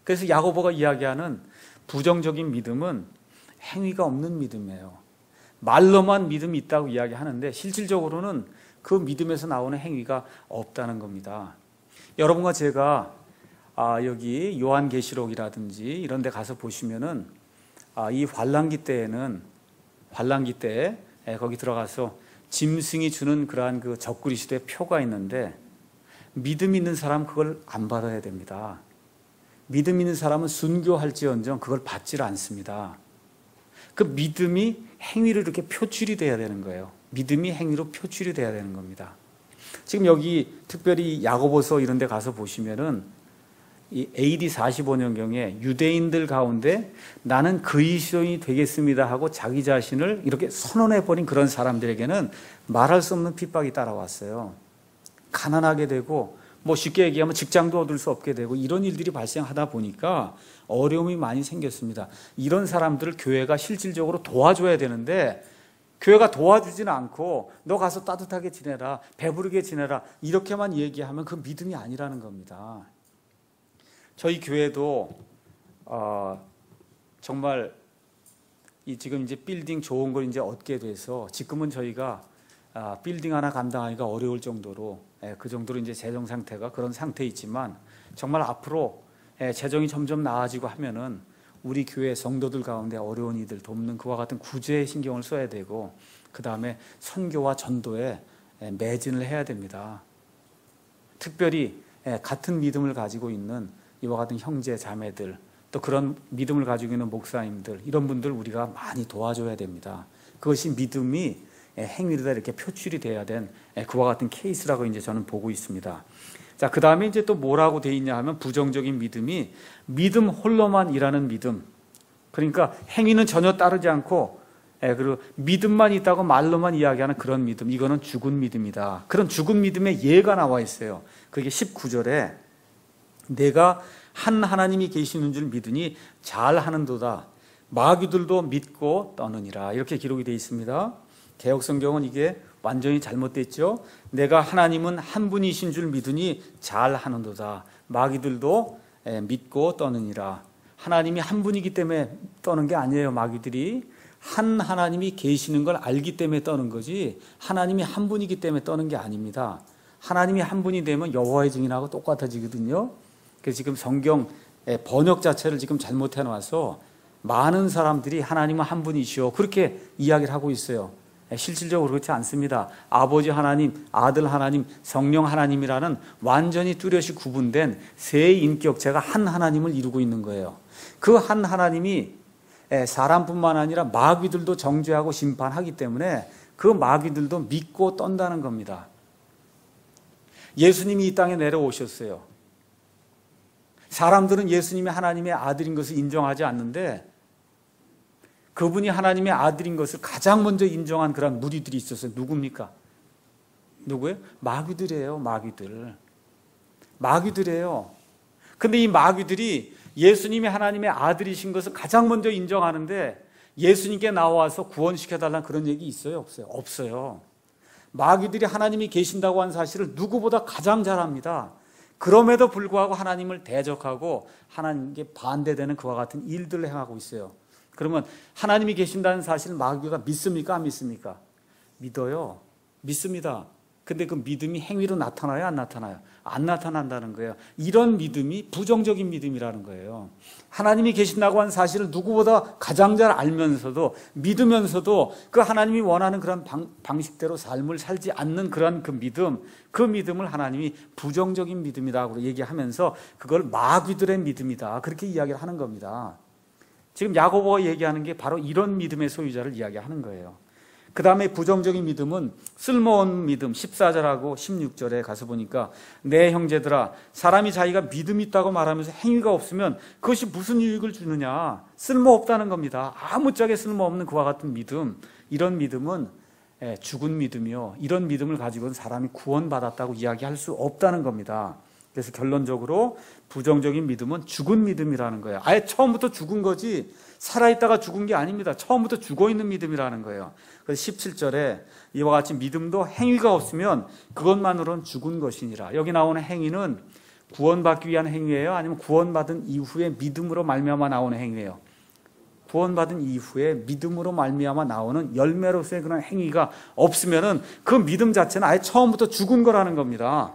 그래서 야고보가 이야기하는 부정적인 믿음은 행위가 없는 믿음이에요. 말로만 믿음이 있다고 이야기하는데 실질적으로는 그 믿음에서 나오는 행위가 없다는 겁니다. 여러분과 제가 아, 여기 요한계시록이라든지 이런 데 가서 보시면은 아, 이 환란기 때에는 환란기 때에 거기 들어가서 짐승이 주는 그러한 그 적그리스도의 표가 있는데 믿음 있는 사람은 그걸 안 받아야 됩니다. 믿음 있는 사람은 순교할지언정 그걸 받질 않습니다. 그 믿음이 행위로 이렇게 표출이 돼야 되는 거예요. 믿음이 행위로 표출이 돼야 되는 겁니다. 지금 여기 특별히 야고보서 이런 데 가서 보시면은 이 에이디 사십오 년경에 유대인들 가운데 나는 그리스도인이 되겠습니다 하고 자기 자신을 이렇게 선언해버린 그런 사람들에게는 말할 수 없는 핍박이 따라왔어요. 가난하게 되고 뭐 쉽게 얘기하면 직장도 얻을 수 없게 되고 이런 일들이 발생하다 보니까 어려움이 많이 생겼습니다. 이런 사람들을 교회가 실질적으로 도와줘야 되는데 교회가 도와주지는 않고 너 가서 따뜻하게 지내라, 배부르게 지내라 이렇게만 얘기하면 그 믿음이 아니라는 겁니다. 저희 교회도 어, 정말 이 지금 이제 빌딩 좋은 걸 이제 얻게 돼서 지금은 저희가 아, 빌딩 하나 감당하기가 어려울 정도로 예, 그 정도로 이제 재정 상태가 그런 상태에 있지만 정말 앞으로 예, 재정이 점점 나아지고 하면은 우리 교회 성도들 가운데 어려운 이들 돕는 그와 같은 구제에 신경을 써야 되고 그 다음에 선교와 전도에 예, 매진을 해야 됩니다. 특별히 예, 같은 믿음을 가지고 있는 이와 같은 형제 자매들 또 그런 믿음을 가지고 있는 목사님들 이런 분들 우리가 많이 도와줘야 됩니다. 그것이 믿음이 행위로 이렇게 표출이 돼야 된 그와 같은 케이스라고 이제 저는 보고 있습니다. 자, 그 다음에 이제 또 뭐라고 돼 있냐 하면 부정적인 믿음이 믿음 홀로만 일하는 믿음. 그러니까 행위는 전혀 따르지 않고 그리고 믿음만 있다고 말로만 이야기하는 그런 믿음. 이거는 죽은 믿음이다. 그런 죽은 믿음의 예가 나와 있어요. 그게 십구 절에 내가 한 하나님이 계시는 줄 믿으니 잘하는도다. 마귀들도 믿고 떠느니라. 이렇게 기록이 되어 있습니다. 개역성경은 이게 완전히 잘못됐죠. 내가 하나님은 한 분이신 줄 믿으니 잘하는도다. 마귀들도 믿고 떠느니라. 하나님이 한 분이기 때문에 떠는 게 아니에요. 마귀들이 한 하나님이 계시는 걸 알기 때문에 떠는 거지 하나님이 한 분이기 때문에 떠는 게 아닙니다. 하나님이 한 분이 되면 여호와의 증인하고 똑같아지거든요. 그래서 지금 성경 번역 자체를 지금 잘못해 놔서 많은 사람들이 하나님은 한 분이시오 그렇게 이야기를 하고 있어요. 실질적으로 그렇지 않습니다. 아버지 하나님, 아들 하나님, 성령 하나님이라는 완전히 뚜렷이 구분된 세 인격체가 한 하나님을 이루고 있는 거예요. 그 한 하나님이 사람뿐만 아니라 마귀들도 정죄하고 심판하기 때문에 그 마귀들도 믿고 떤다는 겁니다. 예수님이 이 땅에 내려오셨어요. 사람들은 예수님이 하나님의 아들인 것을 인정하지 않는데 그분이 하나님의 아들인 것을 가장 먼저 인정한 그런 무리들이 있었어요. 누굽니까? 누구예요? 마귀들이에요. 마귀들. 마귀들이에요. 근데 이 마귀들이 예수님이 하나님의 아들이신 것을 가장 먼저 인정하는데 예수님께 나와서 구원시켜달라는 그런 얘기 있어요? 없어요? 없어요. 마귀들이 하나님이 계신다고 하는 사실을 누구보다 가장 잘 압니다. 그럼에도 불구하고 하나님을 대적하고 하나님께 반대되는 그와 같은 일들을 행하고 있어요. 그러면 하나님이 계신다는 사실 마귀가 믿습니까? 안 믿습니까? 믿어요. 믿습니다. 근데 그 믿음이 행위로 나타나요? 안 나타나요? 안 나타난다는 거예요. 이런 믿음이 부정적인 믿음이라는 거예요. 하나님이 계신다고 하는 사실을 누구보다 가장 잘 알면서도 믿으면서도 그 하나님이 원하는 그런 방, 방식대로 삶을 살지 않는 그런 그 믿음, 그 믿음을 하나님이 부정적인 믿음이라고 얘기하면서 그걸 마귀들의 믿음이다. 그렇게 이야기를 하는 겁니다. 지금 야고보가 얘기하는 게 바로 이런 믿음의 소유자를 이야기하는 거예요. 그 다음에 부정적인 믿음은 쓸모없는 믿음 십사 절하고 십육 절에 가서 보니까 내 형제들아 사람이 자기가 믿음이 있다고 말하면서 행위가 없으면 그것이 무슨 유익을 주느냐 쓸모없다는 겁니다. 아무짝에 쓸모없는 그와 같은 믿음 이런 믿음은 죽은 믿음이요 이런 믿음을 가지고는 사람이 구원받았다고 이야기할 수 없다는 겁니다. 그래서 결론적으로 부정적인 믿음은 죽은 믿음이라는 거예요. 아예 처음부터 죽은 거지 살아있다가 죽은 게 아닙니다. 처음부터 죽어있는 믿음이라는 거예요. 그래서 십칠 절에 이와 같이 믿음도 행위가 없으면 그것만으로는 죽은 것이니라. 여기 나오는 행위는 구원받기 위한 행위예요? 아니면 구원받은 이후에 믿음으로 말미암아 나오는 행위예요? 구원받은 이후에 믿음으로 말미암아 나오는 열매로서의 그런 행위가 없으면은 그 믿음 자체는 아예 처음부터 죽은 거라는 겁니다.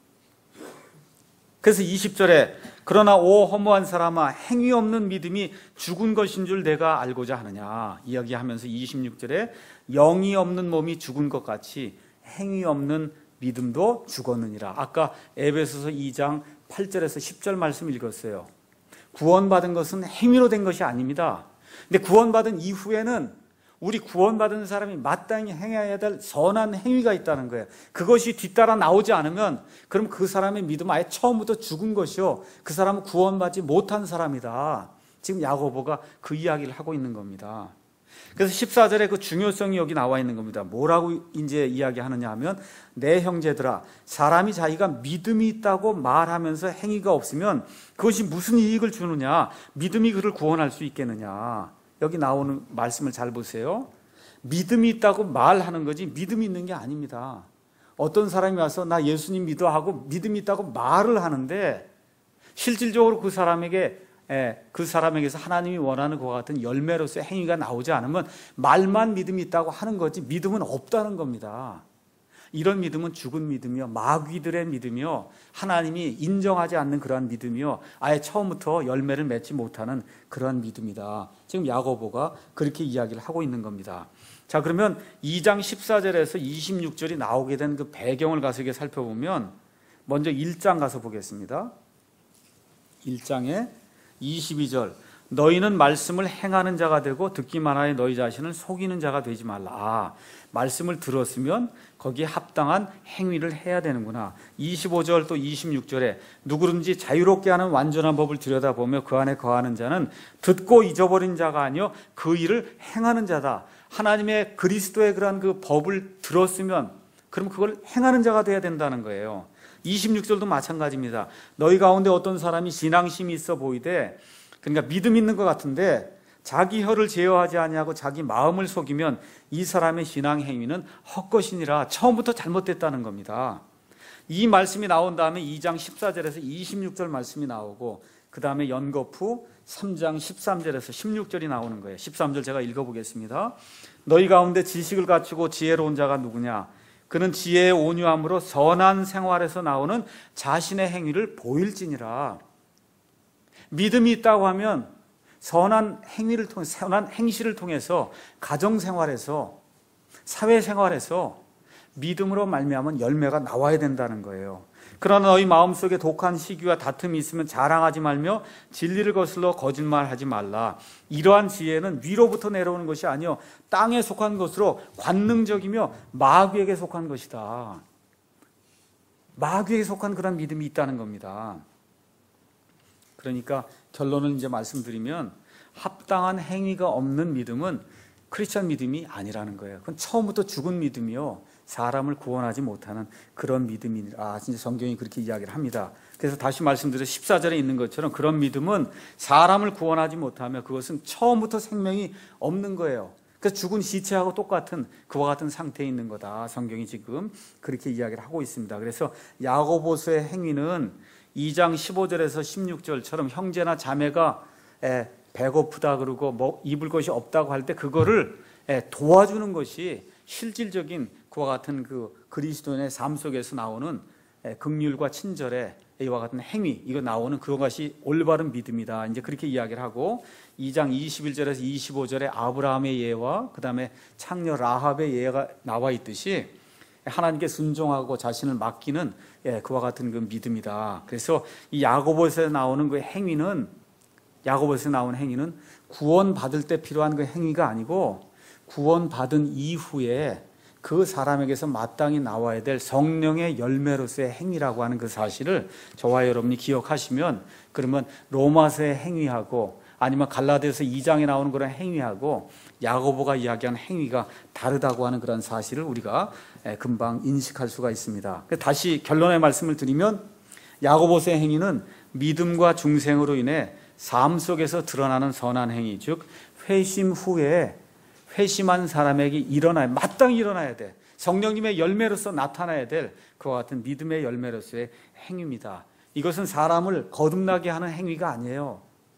그래서 이십 절에 그러나 오 허무한 사람아 행위 없는 믿음이 죽은 것인 줄 내가 알고자 하느냐 이야기하면서 이십육 절에 영이 없는 몸이 죽은 것 같이 행위 없는 믿음도 죽었느니라. 아까 에베소서 이 장 팔 절에서 십 절 말씀 읽었어요. 구원받은 것은 행위로 된 것이 아닙니다. 근데 구원받은 이후에는 우리 구원받은 사람이 마땅히 행해야 될 선한 행위가 있다는 거예요. 그것이 뒤따라 나오지 않으면 그럼 그 사람의 믿음은 아예 처음부터 죽은 것이요, 그 사람은 구원받지 못한 사람이다. 지금 야고보가 그 이야기를 하고 있는 겁니다. 그래서 십사 절에 그 중요성이 여기 나와 있는 겁니다. 뭐라고 이제 이야기하느냐 하면 내 형제들아 사람이 자기가 믿음이 있다고 말하면서 행위가 없으면 그것이 무슨 이익을 주느냐, 믿음이 그를 구원할 수 있겠느냐. 여기 나오는 말씀을 잘 보세요. 믿음이 있다고 말하는 거지 믿음이 있는 게 아닙니다. 어떤 사람이 와서 나 예수님 믿어 하고 믿음이 있다고 말을 하는데 실질적으로 그 사람에게 예, 그 사람에게서 하나님이 원하는 것과 같은 열매로서의 행위가 나오지 않으면 말만 믿음이 있다고 하는 거지 믿음은 없다는 겁니다. 이런 믿음은 죽은 믿음이요, 마귀들의 믿음이요, 하나님이 인정하지 않는 그러한 믿음이요, 아예 처음부터 열매를 맺지 못하는 그러한 믿음이다. 지금 야고보가 그렇게 이야기를 하고 있는 겁니다. 자, 그러면 이 장 십사 절에서 이십육 절이 나오게 된 그 배경을 가서 이게 살펴보면 먼저 일 장 가서 보겠습니다. 일 장에 이십이 절 너희는 말씀을 행하는 자가 되고 듣기만 하여 너희 자신을 속이는 자가 되지 말라. 아, 말씀을 들었으면 거기에 합당한 행위를 해야 되는구나. 이십오 절 또 이십육 절에 누구든지 자유롭게 하는 완전한 법을 들여다보며 그 안에 거하는 자는 듣고 잊어버린 자가 아니요 그 일을 행하는 자다. 하나님의 그리스도의 그러한 그 법을 들었으면 그럼 그걸 행하는 자가 돼야 된다는 거예요. 이십육 절도 마찬가지입니다. 너희 가운데 어떤 사람이 신앙심이 있어 보이되, 그러니까 믿음 있는 것 같은데 자기 혀를 제어하지 아니하고 자기 마음을 속이면 이 사람의 신앙 행위는 헛것이니라. 처음부터 잘못됐다는 겁니다. 이 말씀이 나온 다음에 이 장 십사 절에서 이십육 절 말씀이 나오고 그 다음에 연거푸 삼 장 십삼 절에서 십육 절이 나오는 거예요. 십삼 절 제가 읽어보겠습니다. 너희 가운데 지식을 갖추고 지혜로운 자가 누구냐? 그는 지혜의 온유함으로 선한 생활에서 나오는 자신의 행위를 보일지니라. 믿음이 있다고 하면 선한 행위를 통해, 선한 행실을 통해서 가정생활에서, 사회생활에서 믿음으로 말미암은 열매가 나와야 된다는 거예요. 그러나 너희 마음속에 독한 시기와 다툼이 있으면 자랑하지 말며 진리를 거슬러 거짓말하지 말라. 이러한 지혜는 위로부터 내려오는 것이 아니요 땅에 속한 것으로 관능적이며 마귀에게 속한 것이다. 마귀에게 속한 그런 믿음이 있다는 겁니다. 그러니까 결론을 이제 말씀드리면 합당한 행위가 없는 믿음은 크리스천 믿음이 아니라는 거예요. 그건 처음부터 죽은 믿음이요, 사람을 구원하지 못하는 그런 믿음이라. 진짜 성경이 그렇게 이야기를 합니다. 그래서 다시 말씀드려 십사 절에 있는 것처럼 그런 믿음은 사람을 구원하지 못하며 그것은 처음부터 생명이 없는 거예요. 그래서 죽은 시체하고 똑같은 그와 같은 상태에 있는 거다. 성경이 지금 그렇게 이야기를 하고 있습니다. 그래서 야고보서의 행위는 이 장 십오 절에서 십육 절처럼 형제나 자매가 배고프다 그러고 뭐 입을 것이 없다고 할 때 그거를 도와주는 것이 실질적인 그와 같은 그 그리스도인의 삶 속에서 나오는 긍휼과 친절의 이와 같은 행위, 이거 나오는 그것이 올바른 믿음이다. 이제 그렇게 이야기를 하고 이 장 이십일 절에서 이십오 절에 아브라함의 예와 그 다음에 창녀 라합의 예가 나와 있듯이 하나님께 순종하고 자신을 맡기는 그와 같은 그 믿음이다. 그래서 이 야고보서에 나오는 그 행위는, 야고보서에 나오는 행위는 구원받을 때 필요한 그 행위가 아니고 구원받은 이후에 그 사람에게서 마땅히 나와야 될 성령의 열매로서의 행위라고 하는 그 사실을 저와 여러분이 기억하시면, 그러면 로마서의 행위하고 아니면 갈라디아서 이 장에 나오는 그런 행위하고 야고보가 이야기하는 행위가 다르다고 하는 그런 사실을 우리가 금방 인식할 수가 있습니다. 다시 결론의 말씀을 드리면 야고보서의 행위는 믿음과 중생으로 인해 삶 속에서 드러나는 선한 행위, 즉 회심 후에 회심한 사람에게 일어나야, 마땅히 일어나야 돼. 성령님의 열매로서 나타나야 될 그와 같은 믿음의 열매로서의 행위입니다. 이것은 사람을 거듭나게 하는 행위가 아니에요.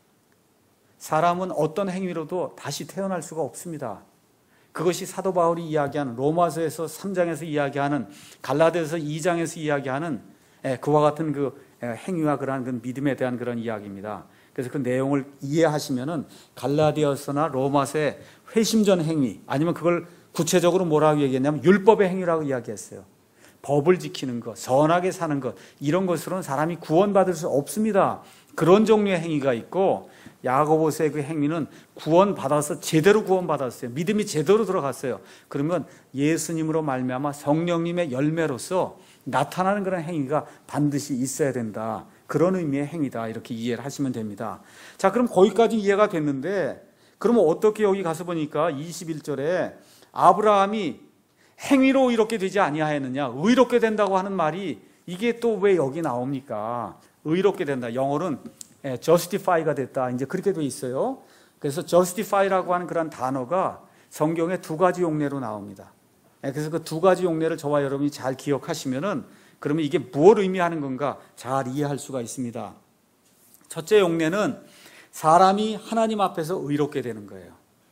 사람은 어떤 행위로도 다시 태어날 수가 없습니다. 그것이 사도 바울이 이야기하는 로마서에서 삼 장에서 이야기하는 갈라디아서 이 장에서 이야기하는 그와 같은 그 행위와 그러한 그 믿음에 대한 그런 이야기입니다. 그래서 그 내용을 이해하시면은 갈라디아서나 로마서의 회심전 행위, 아니면 그걸 구체적으로 뭐라고 얘기했냐면 율법의 행위라고 이야기했어요. 법을 지키는 것, 선하게 사는 것, 이런 것으로는 사람이 구원받을 수 없습니다. 그런 종류의 행위가 있고, 야고보서의 그 행위는 구원받아서 제대로 구원받았어요. 믿음이 제대로 들어갔어요. 그러면 예수님으로 말미암아 성령님의 열매로서 나타나는 그런 행위가 반드시 있어야 된다. 그런 의미의 행위다. 이렇게 이해를 하시면 됩니다. 자, 그럼 거기까지 이해가 됐는데, 그러면 어떻게 여기 가서 보니까 이십일 절에 아브라함이 행위로 의롭게 되지 아니하였느냐, 의롭게 된다고 하는 말이 이게 또 왜 여기 나옵니까? 의롭게 된다. 영어로는 justify가 됐다. 이제 그렇게 돼 있어요. 그래서 justify라고 하는 그런 단어가 성경에 두 가지 용례로 나옵니다. 그래서 그 두 가지 용례를 저와 여러분이 잘 기억하시면은 그러면 이게 무엇을 의미하는 건가 잘 이해할 수가 있습니다. 첫째 용례는 사람이 하나님 앞에서 의롭게 되는 거예요.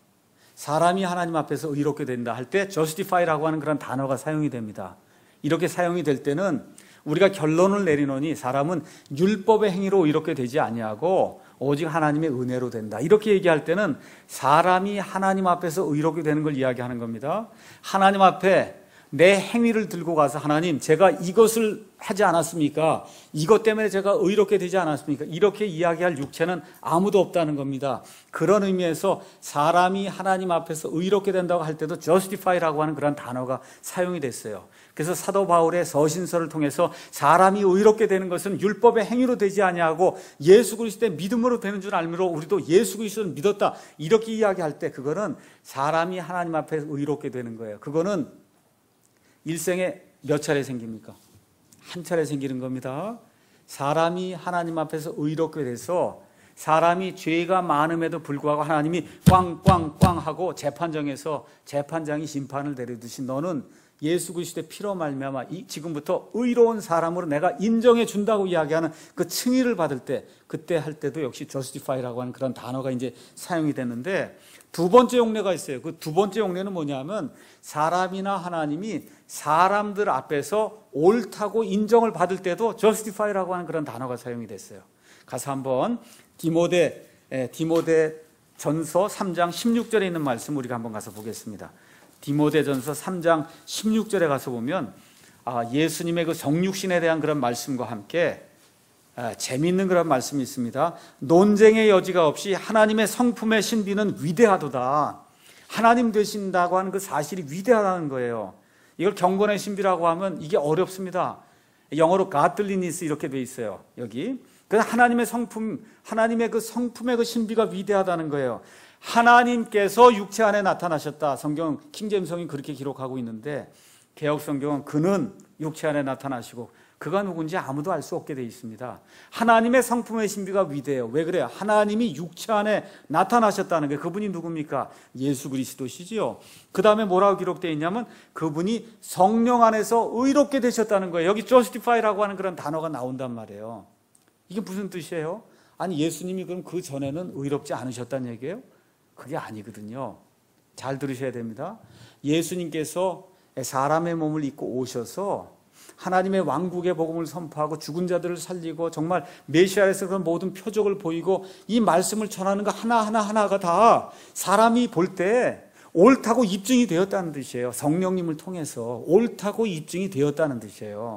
사람이 하나님 앞에서 의롭게 된다 할 때 justify라고 하는 그런 단어가 사용이 됩니다. 이렇게 사용이 될 때는 우리가 결론을 내리노니 사람은 율법의 행위로 의롭게 되지 아니하고 오직 하나님의 은혜로 된다. 이렇게 얘기할 때는 사람이 하나님 앞에서 의롭게 되는 걸 이야기하는 겁니다. 하나님 앞에 내 행위를 들고 가서 하나님, 제가 이것을 하지 않았습니까? 이것 때문에 제가 의롭게 되지 않았습니까? 이렇게 이야기할 육체는 아무도 없다는 겁니다. 그런 의미에서 사람이 하나님 앞에서 의롭게 된다고 할 때도 justify라고 하는 그런 단어가 사용이 됐어요. 그래서 사도 바울의 서신서를 통해서 사람이 의롭게 되는 것은 율법의 행위로 되지 아니하고 예수 그리스도의 믿음으로 되는 줄 알므로 우리도 예수 그리스도를 믿었다. 이렇게 이야기할 때 그거는 사람이 하나님 앞에서 의롭게 되는 거예요. 그거는 일생에 몇 차례 생깁니까? 한 차례 생기는 겁니다. 사람이 하나님 앞에서 의롭게 돼서 사람이 죄가 많음에도 불구하고 하나님이 꽝꽝꽝 하고 재판정에서 재판장이 심판을 내리듯이 너는 예수 그리스도의 피로 말미암아 지금부터 의로운 사람으로 내가 인정해 준다고 이야기하는 그 칭의를 받을 때, 그때 할 때도 역시 justify라고 하는 그런 단어가 이제 사용이 됐는데, 두 번째 용례가 있어요. 그 두 번째 용례는 뭐냐면 사람이나 하나님이 사람들 앞에서 옳다고 인정을 받을 때도 justify라고 하는 그런 단어가 사용이 됐어요. 가서 한번 디모데 디모데 전서 삼 장 십육 절에 있는 말씀 우리가 한번 가서 보겠습니다. 디모데전서 삼 장 십육 절에 가서 보면 아, 예수님의 그 성육신에 대한 그런 말씀과 함께 아, 재미있는 그런 말씀이 있습니다. 논쟁의 여지가 없이 하나님의 성품의 신비는 위대하도다. 하나님 되신다고 하는 그 사실이 위대하다는 거예요. 이걸 경건의 신비라고 하면 이게 어렵습니다. 영어로 godliness 이렇게 돼 있어요. 여기. 그래서 하나님의 성품, 하나님의 그 성품의 그 신비가 위대하다는 거예요. 하나님께서 육체 안에 나타나셨다. 성경 킹제임스 그렇게 기록하고 있는데 개역 성경은 그는 육체 안에 나타나시고 그가 누군지 아무도 알 수 없게 되어 있습니다. 하나님의 성품의 신비가 위대해요. 왜 그래요? 하나님이 육체 안에 나타나셨다는 게 그분이 누굽니까? 예수 그리스도시지요. 그 다음에 뭐라고 기록되어 있냐면 그분이 성령 안에서 의롭게 되셨다는 거예요. 여기 justify라고 하는 그런 단어가 나온단 말이에요. 이게 무슨 뜻이에요? 아니 예수님이 그럼 그 전에는 의롭지 않으셨다는 얘기예요? 그게 아니거든요. 잘 들으셔야 됩니다. 예수님께서 사람의 몸을 입고 오셔서 하나님의 왕국의 복음을 선포하고 죽은 자들을 살리고 정말 메시아에서 그런 모든 표적을 보이고 이 말씀을 전하는 거 하나하나 하나가 다 사람이 볼 때 옳다고 입증이 되었다는 뜻이에요. 성령님을 통해서 옳다고 입증이 되었다는 뜻이에요.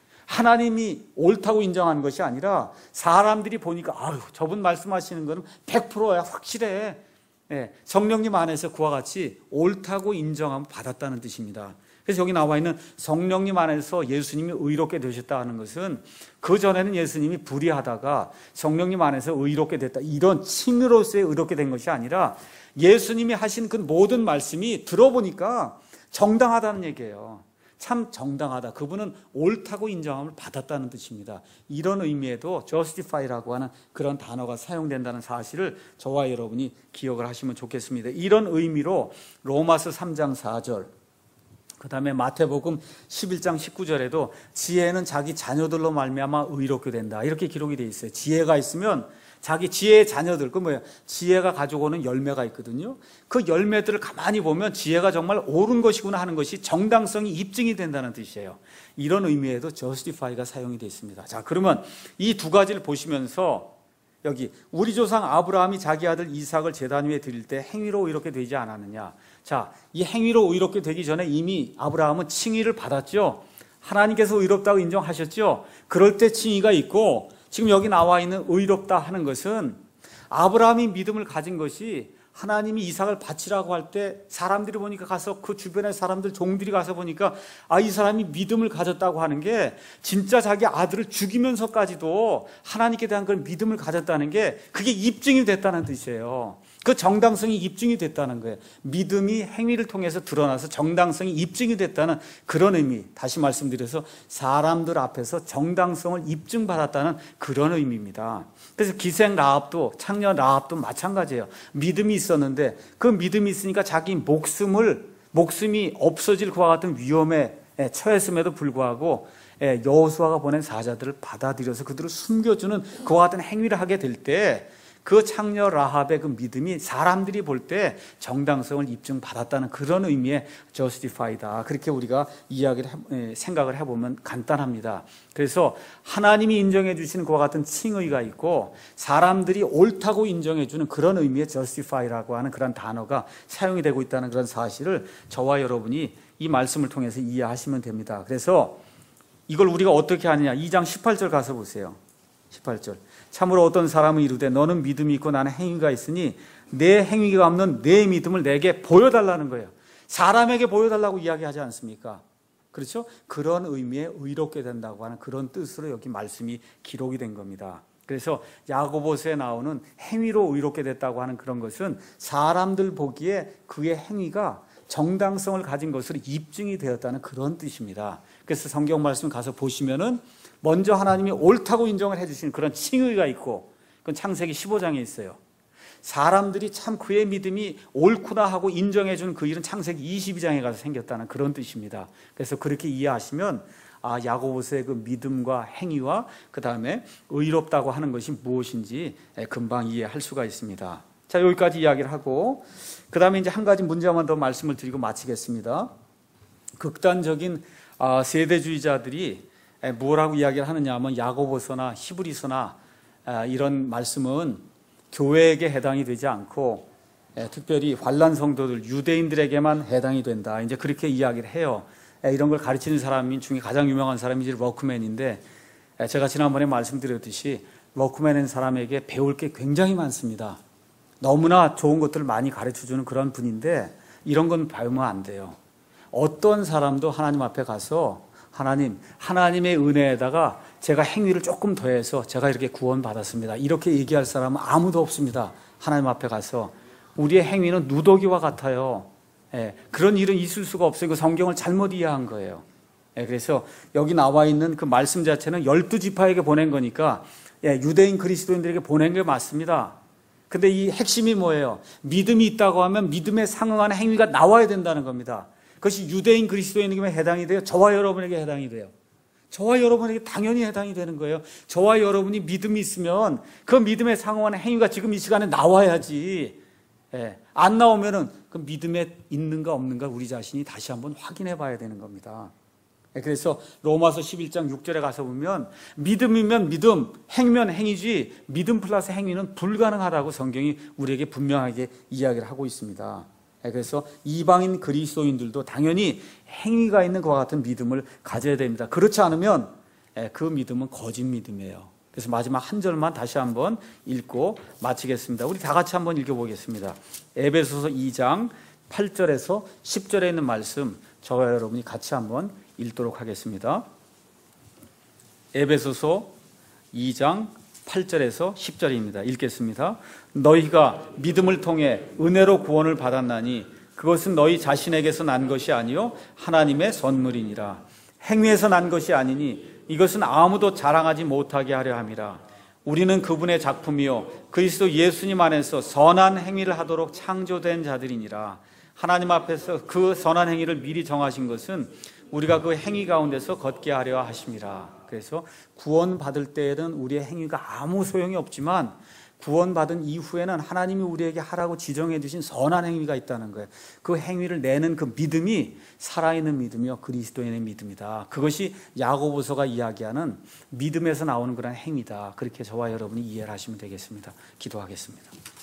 하나님이 옳다고 인정하는 것이 아니라 사람들이 보니까 아유 저분 말씀하시는 거는 백 퍼센트야 확실해. 네, 성령님 안에서 그와 같이 옳다고 인정함을 받았다는 뜻입니다. 그래서 여기 나와 있는 성령님 안에서 예수님이 의롭게 되셨다는 것은 그 전에는 예수님이 불의하다가 성령님 안에서 의롭게 됐다 이런 칭의로서의 의롭게 된 것이 아니라 예수님이 하신 그 모든 말씀이 들어보니까 정당하다는 얘기예요. 참 정당하다. 그분은 옳다고 인정함을 받았다는 뜻입니다. 이런 의미에도 justify라고 하는 그런 단어가 사용된다는 사실을 저와 여러분이 기억을 하시면 좋겠습니다. 이런 의미로 로마서 삼 장 사 절 그 다음에 마태복음 십일 장 십구 절에도 지혜는 자기 자녀들로 말미암아 의롭게 된다, 이렇게 기록이 되어 있어요. 지혜가 있으면 자기 지혜의 자녀들, 그 뭐예요? 지혜가 가지고 오는 열매가 있거든요. 그 열매들을 가만히 보면 지혜가 정말 옳은 것이구나 하는 것이 정당성이 입증이 된다는 뜻이에요. 이런 의미에도 justify가 사용이 되어 있습니다. 자, 그러면 이 두 가지를 보시면서 여기 우리 조상 아브라함이 자기 아들 이삭을 제단 위에 드릴 때 행위로 의롭게 되지 않았느냐. 자, 이 행위로 의롭게 되기 전에 이미 아브라함은 칭의를 받았죠. 하나님께서 의롭다고 인정하셨죠. 그럴 때 칭의가 있고, 지금 여기 나와 있는 의롭다 하는 것은 아브라함이 믿음을 가진 것이 하나님이 이삭을 바치라고 할 때 사람들이 보니까 가서 그 주변의 사람들 종들이 가서 보니까 아, 이 사람이 믿음을 가졌다고 하는 게 진짜 자기 아들을 죽이면서까지도 하나님께 대한 그런 믿음을 가졌다는 게 그게 입증이 됐다는 뜻이에요. 그 정당성이 입증이 됐다는 거예요. 믿음이 행위를 통해서 드러나서 정당성이 입증이 됐다는 그런 의미. 다시 말씀드려서 사람들 앞에서 정당성을 입증받았다는 그런 의미입니다. 그래서 기생 라합도, 창녀 라합도 마찬가지예요. 믿음이 있었는데 그 믿음이 있으니까 자기 목숨을 목숨이 없어질 그와 같은 위험에 처했음에도 불구하고 여호수아가 보낸 사자들을 받아들여서 그들을 숨겨주는 그와 같은 행위를 하게 될 때 그 창녀 라합의 그 믿음이 사람들이 볼 때 정당성을 입증받았다는 그런 의미의 justify다. 그렇게 우리가 이야기를 해, 생각을 해보면 간단합니다. 그래서 하나님이 인정해 주시는 그와 같은 칭의가 있고 사람들이 옳다고 인정해 주는 그런 의미의 justify라고 하는 그런 단어가 사용이 되고 있다는 그런 사실을 저와 여러분이 이 말씀을 통해서 이해하시면 됩니다. 그래서 이걸 우리가 어떻게 하느냐, 이 장 십팔 절 가서 보세요. 십팔 절. 참으로 어떤 사람은 이르되 너는 믿음이 있고 나는 행위가 있으니 내 행위가 없는 내 믿음을 내게 보여달라는 거예요. 사람에게 보여달라고 이야기하지 않습니까? 그렇죠? 그런 의미의 의롭게 된다고 하는 그런 뜻으로 여기 말씀이 기록이 된 겁니다. 그래서 야고보서에 나오는 행위로 의롭게 됐다고 하는 그런 것은 사람들 보기에 그의 행위가 정당성을 가진 것으로 입증이 되었다는 그런 뜻입니다. 그래서 성경 말씀 가서 보시면은 먼저 하나님이 옳다고 인정을 해주시는 그런 칭의가 있고, 그건 창세기 십오 장에 있어요. 사람들이 참 그의 믿음이 옳구나 하고 인정해주는 그 일은 창세기 이십이 장에 가서 생겼다는 그런 뜻입니다. 그래서 그렇게 이해하시면 아, 야고보서의 그 믿음과 행위와 그 다음에 의롭다고 하는 것이 무엇인지 금방 이해할 수가 있습니다. 자, 여기까지 이야기를 하고 그 다음에 이제 한 가지 문제만 더 말씀을 드리고 마치겠습니다. 극단적인 세대주의자들이 뭐라고 이야기를 하느냐 하면 야고보서나 히브리서나 이런 말씀은 교회에게 해당이 되지 않고 특별히 환란 성도들 유대인들에게만 해당이 된다, 이제 그렇게 이야기를 해요. 이런 걸 가르치는 사람 중에 가장 유명한 사람이 이제 워크맨인데, 제가 지난번에 말씀드렸듯이 워크맨인 사람에게 배울 게 굉장히 많습니다. 너무나 좋은 것들을 많이 가르쳐주는 그런 분인데 이런 건 배우면 안 돼요. 어떤 사람도 하나님 앞에 가서 하나님, 하나님의 은혜에다가 제가 행위를 조금 더해서 제가 이렇게 구원받았습니다, 이렇게 얘기할 사람은 아무도 없습니다. 하나님 앞에 가서 우리의 행위는 누더기와 같아요. 예, 그런 일은 있을 수가 없어요. 그 성경을 잘못 이해한 거예요. 예, 그래서 여기 나와 있는 그 말씀 자체는 열두 지파에게 보낸 거니까 예, 유대인 그리스도인들에게 보낸 게 맞습니다. 근데 이 핵심이 뭐예요? 믿음이 있다고 하면 믿음에 상응하는 행위가 나와야 된다는 겁니다. 그것이 유대인 그리스도인에게 해당이 돼요? 저와 여러분에게 해당이 돼요? 저와 여러분에게 당연히 해당이 되는 거예요. 저와 여러분이 믿음이 있으면 그 믿음에 상응하는 행위가 지금 이 시간에 나와야지. 예, 안 나오면은 그 믿음에 있는가 없는가 우리 자신이 다시 한번 확인해 봐야 되는 겁니다. 예, 그래서 로마서 십일 장 육 절에 가서 보면 믿음이면 믿음, 행면 행위지 믿음 플러스 행위는 불가능하다고 성경이 우리에게 분명하게 이야기를 하고 있습니다. 그래서 이방인 그리스도인들도 당연히 행위가 있는 것과 같은 믿음을 가져야 됩니다. 그렇지 않으면 그 믿음은 거짓 믿음이에요. 그래서 마지막 한 절만 다시 한번 읽고 마치겠습니다. 우리 다 같이 한번 읽어보겠습니다. 에베소서 이 장 팔 절에서 십 절에 있는 말씀 저와 여러분이 같이 한번 읽도록 하겠습니다. 에베소서 이 장 팔 절에서 십 절입니다. 읽겠습니다. 너희가 믿음을 통해 은혜로 구원을 받았나니 그것은 너희 자신에게서 난 것이 아니요 하나님의 선물이니라. 행위에서 난 것이 아니니 이것은 아무도 자랑하지 못하게 하려 함이라. 우리는 그분의 작품이요 그리스도 예수님 안에서 선한 행위를 하도록 창조된 자들이니라. 하나님 앞에서 그 선한 행위를 미리 정하신 것은 우리가 그 행위 가운데서 걷게 하려 하심이라. 그래서 구원받을 때에는 우리의 행위가 아무 소용이 없지만 구원받은 이후에는 하나님이 우리에게 하라고 지정해 주신 선한 행위가 있다는 거예요. 그 행위를 내는 그 믿음이 살아있는 믿음이요, 그리스도인의 믿음이다. 그것이 야고보서가 이야기하는 믿음에서 나오는 그런 행위다. 그렇게 저와 여러분이 이해를 하시면 되겠습니다. 기도하겠습니다.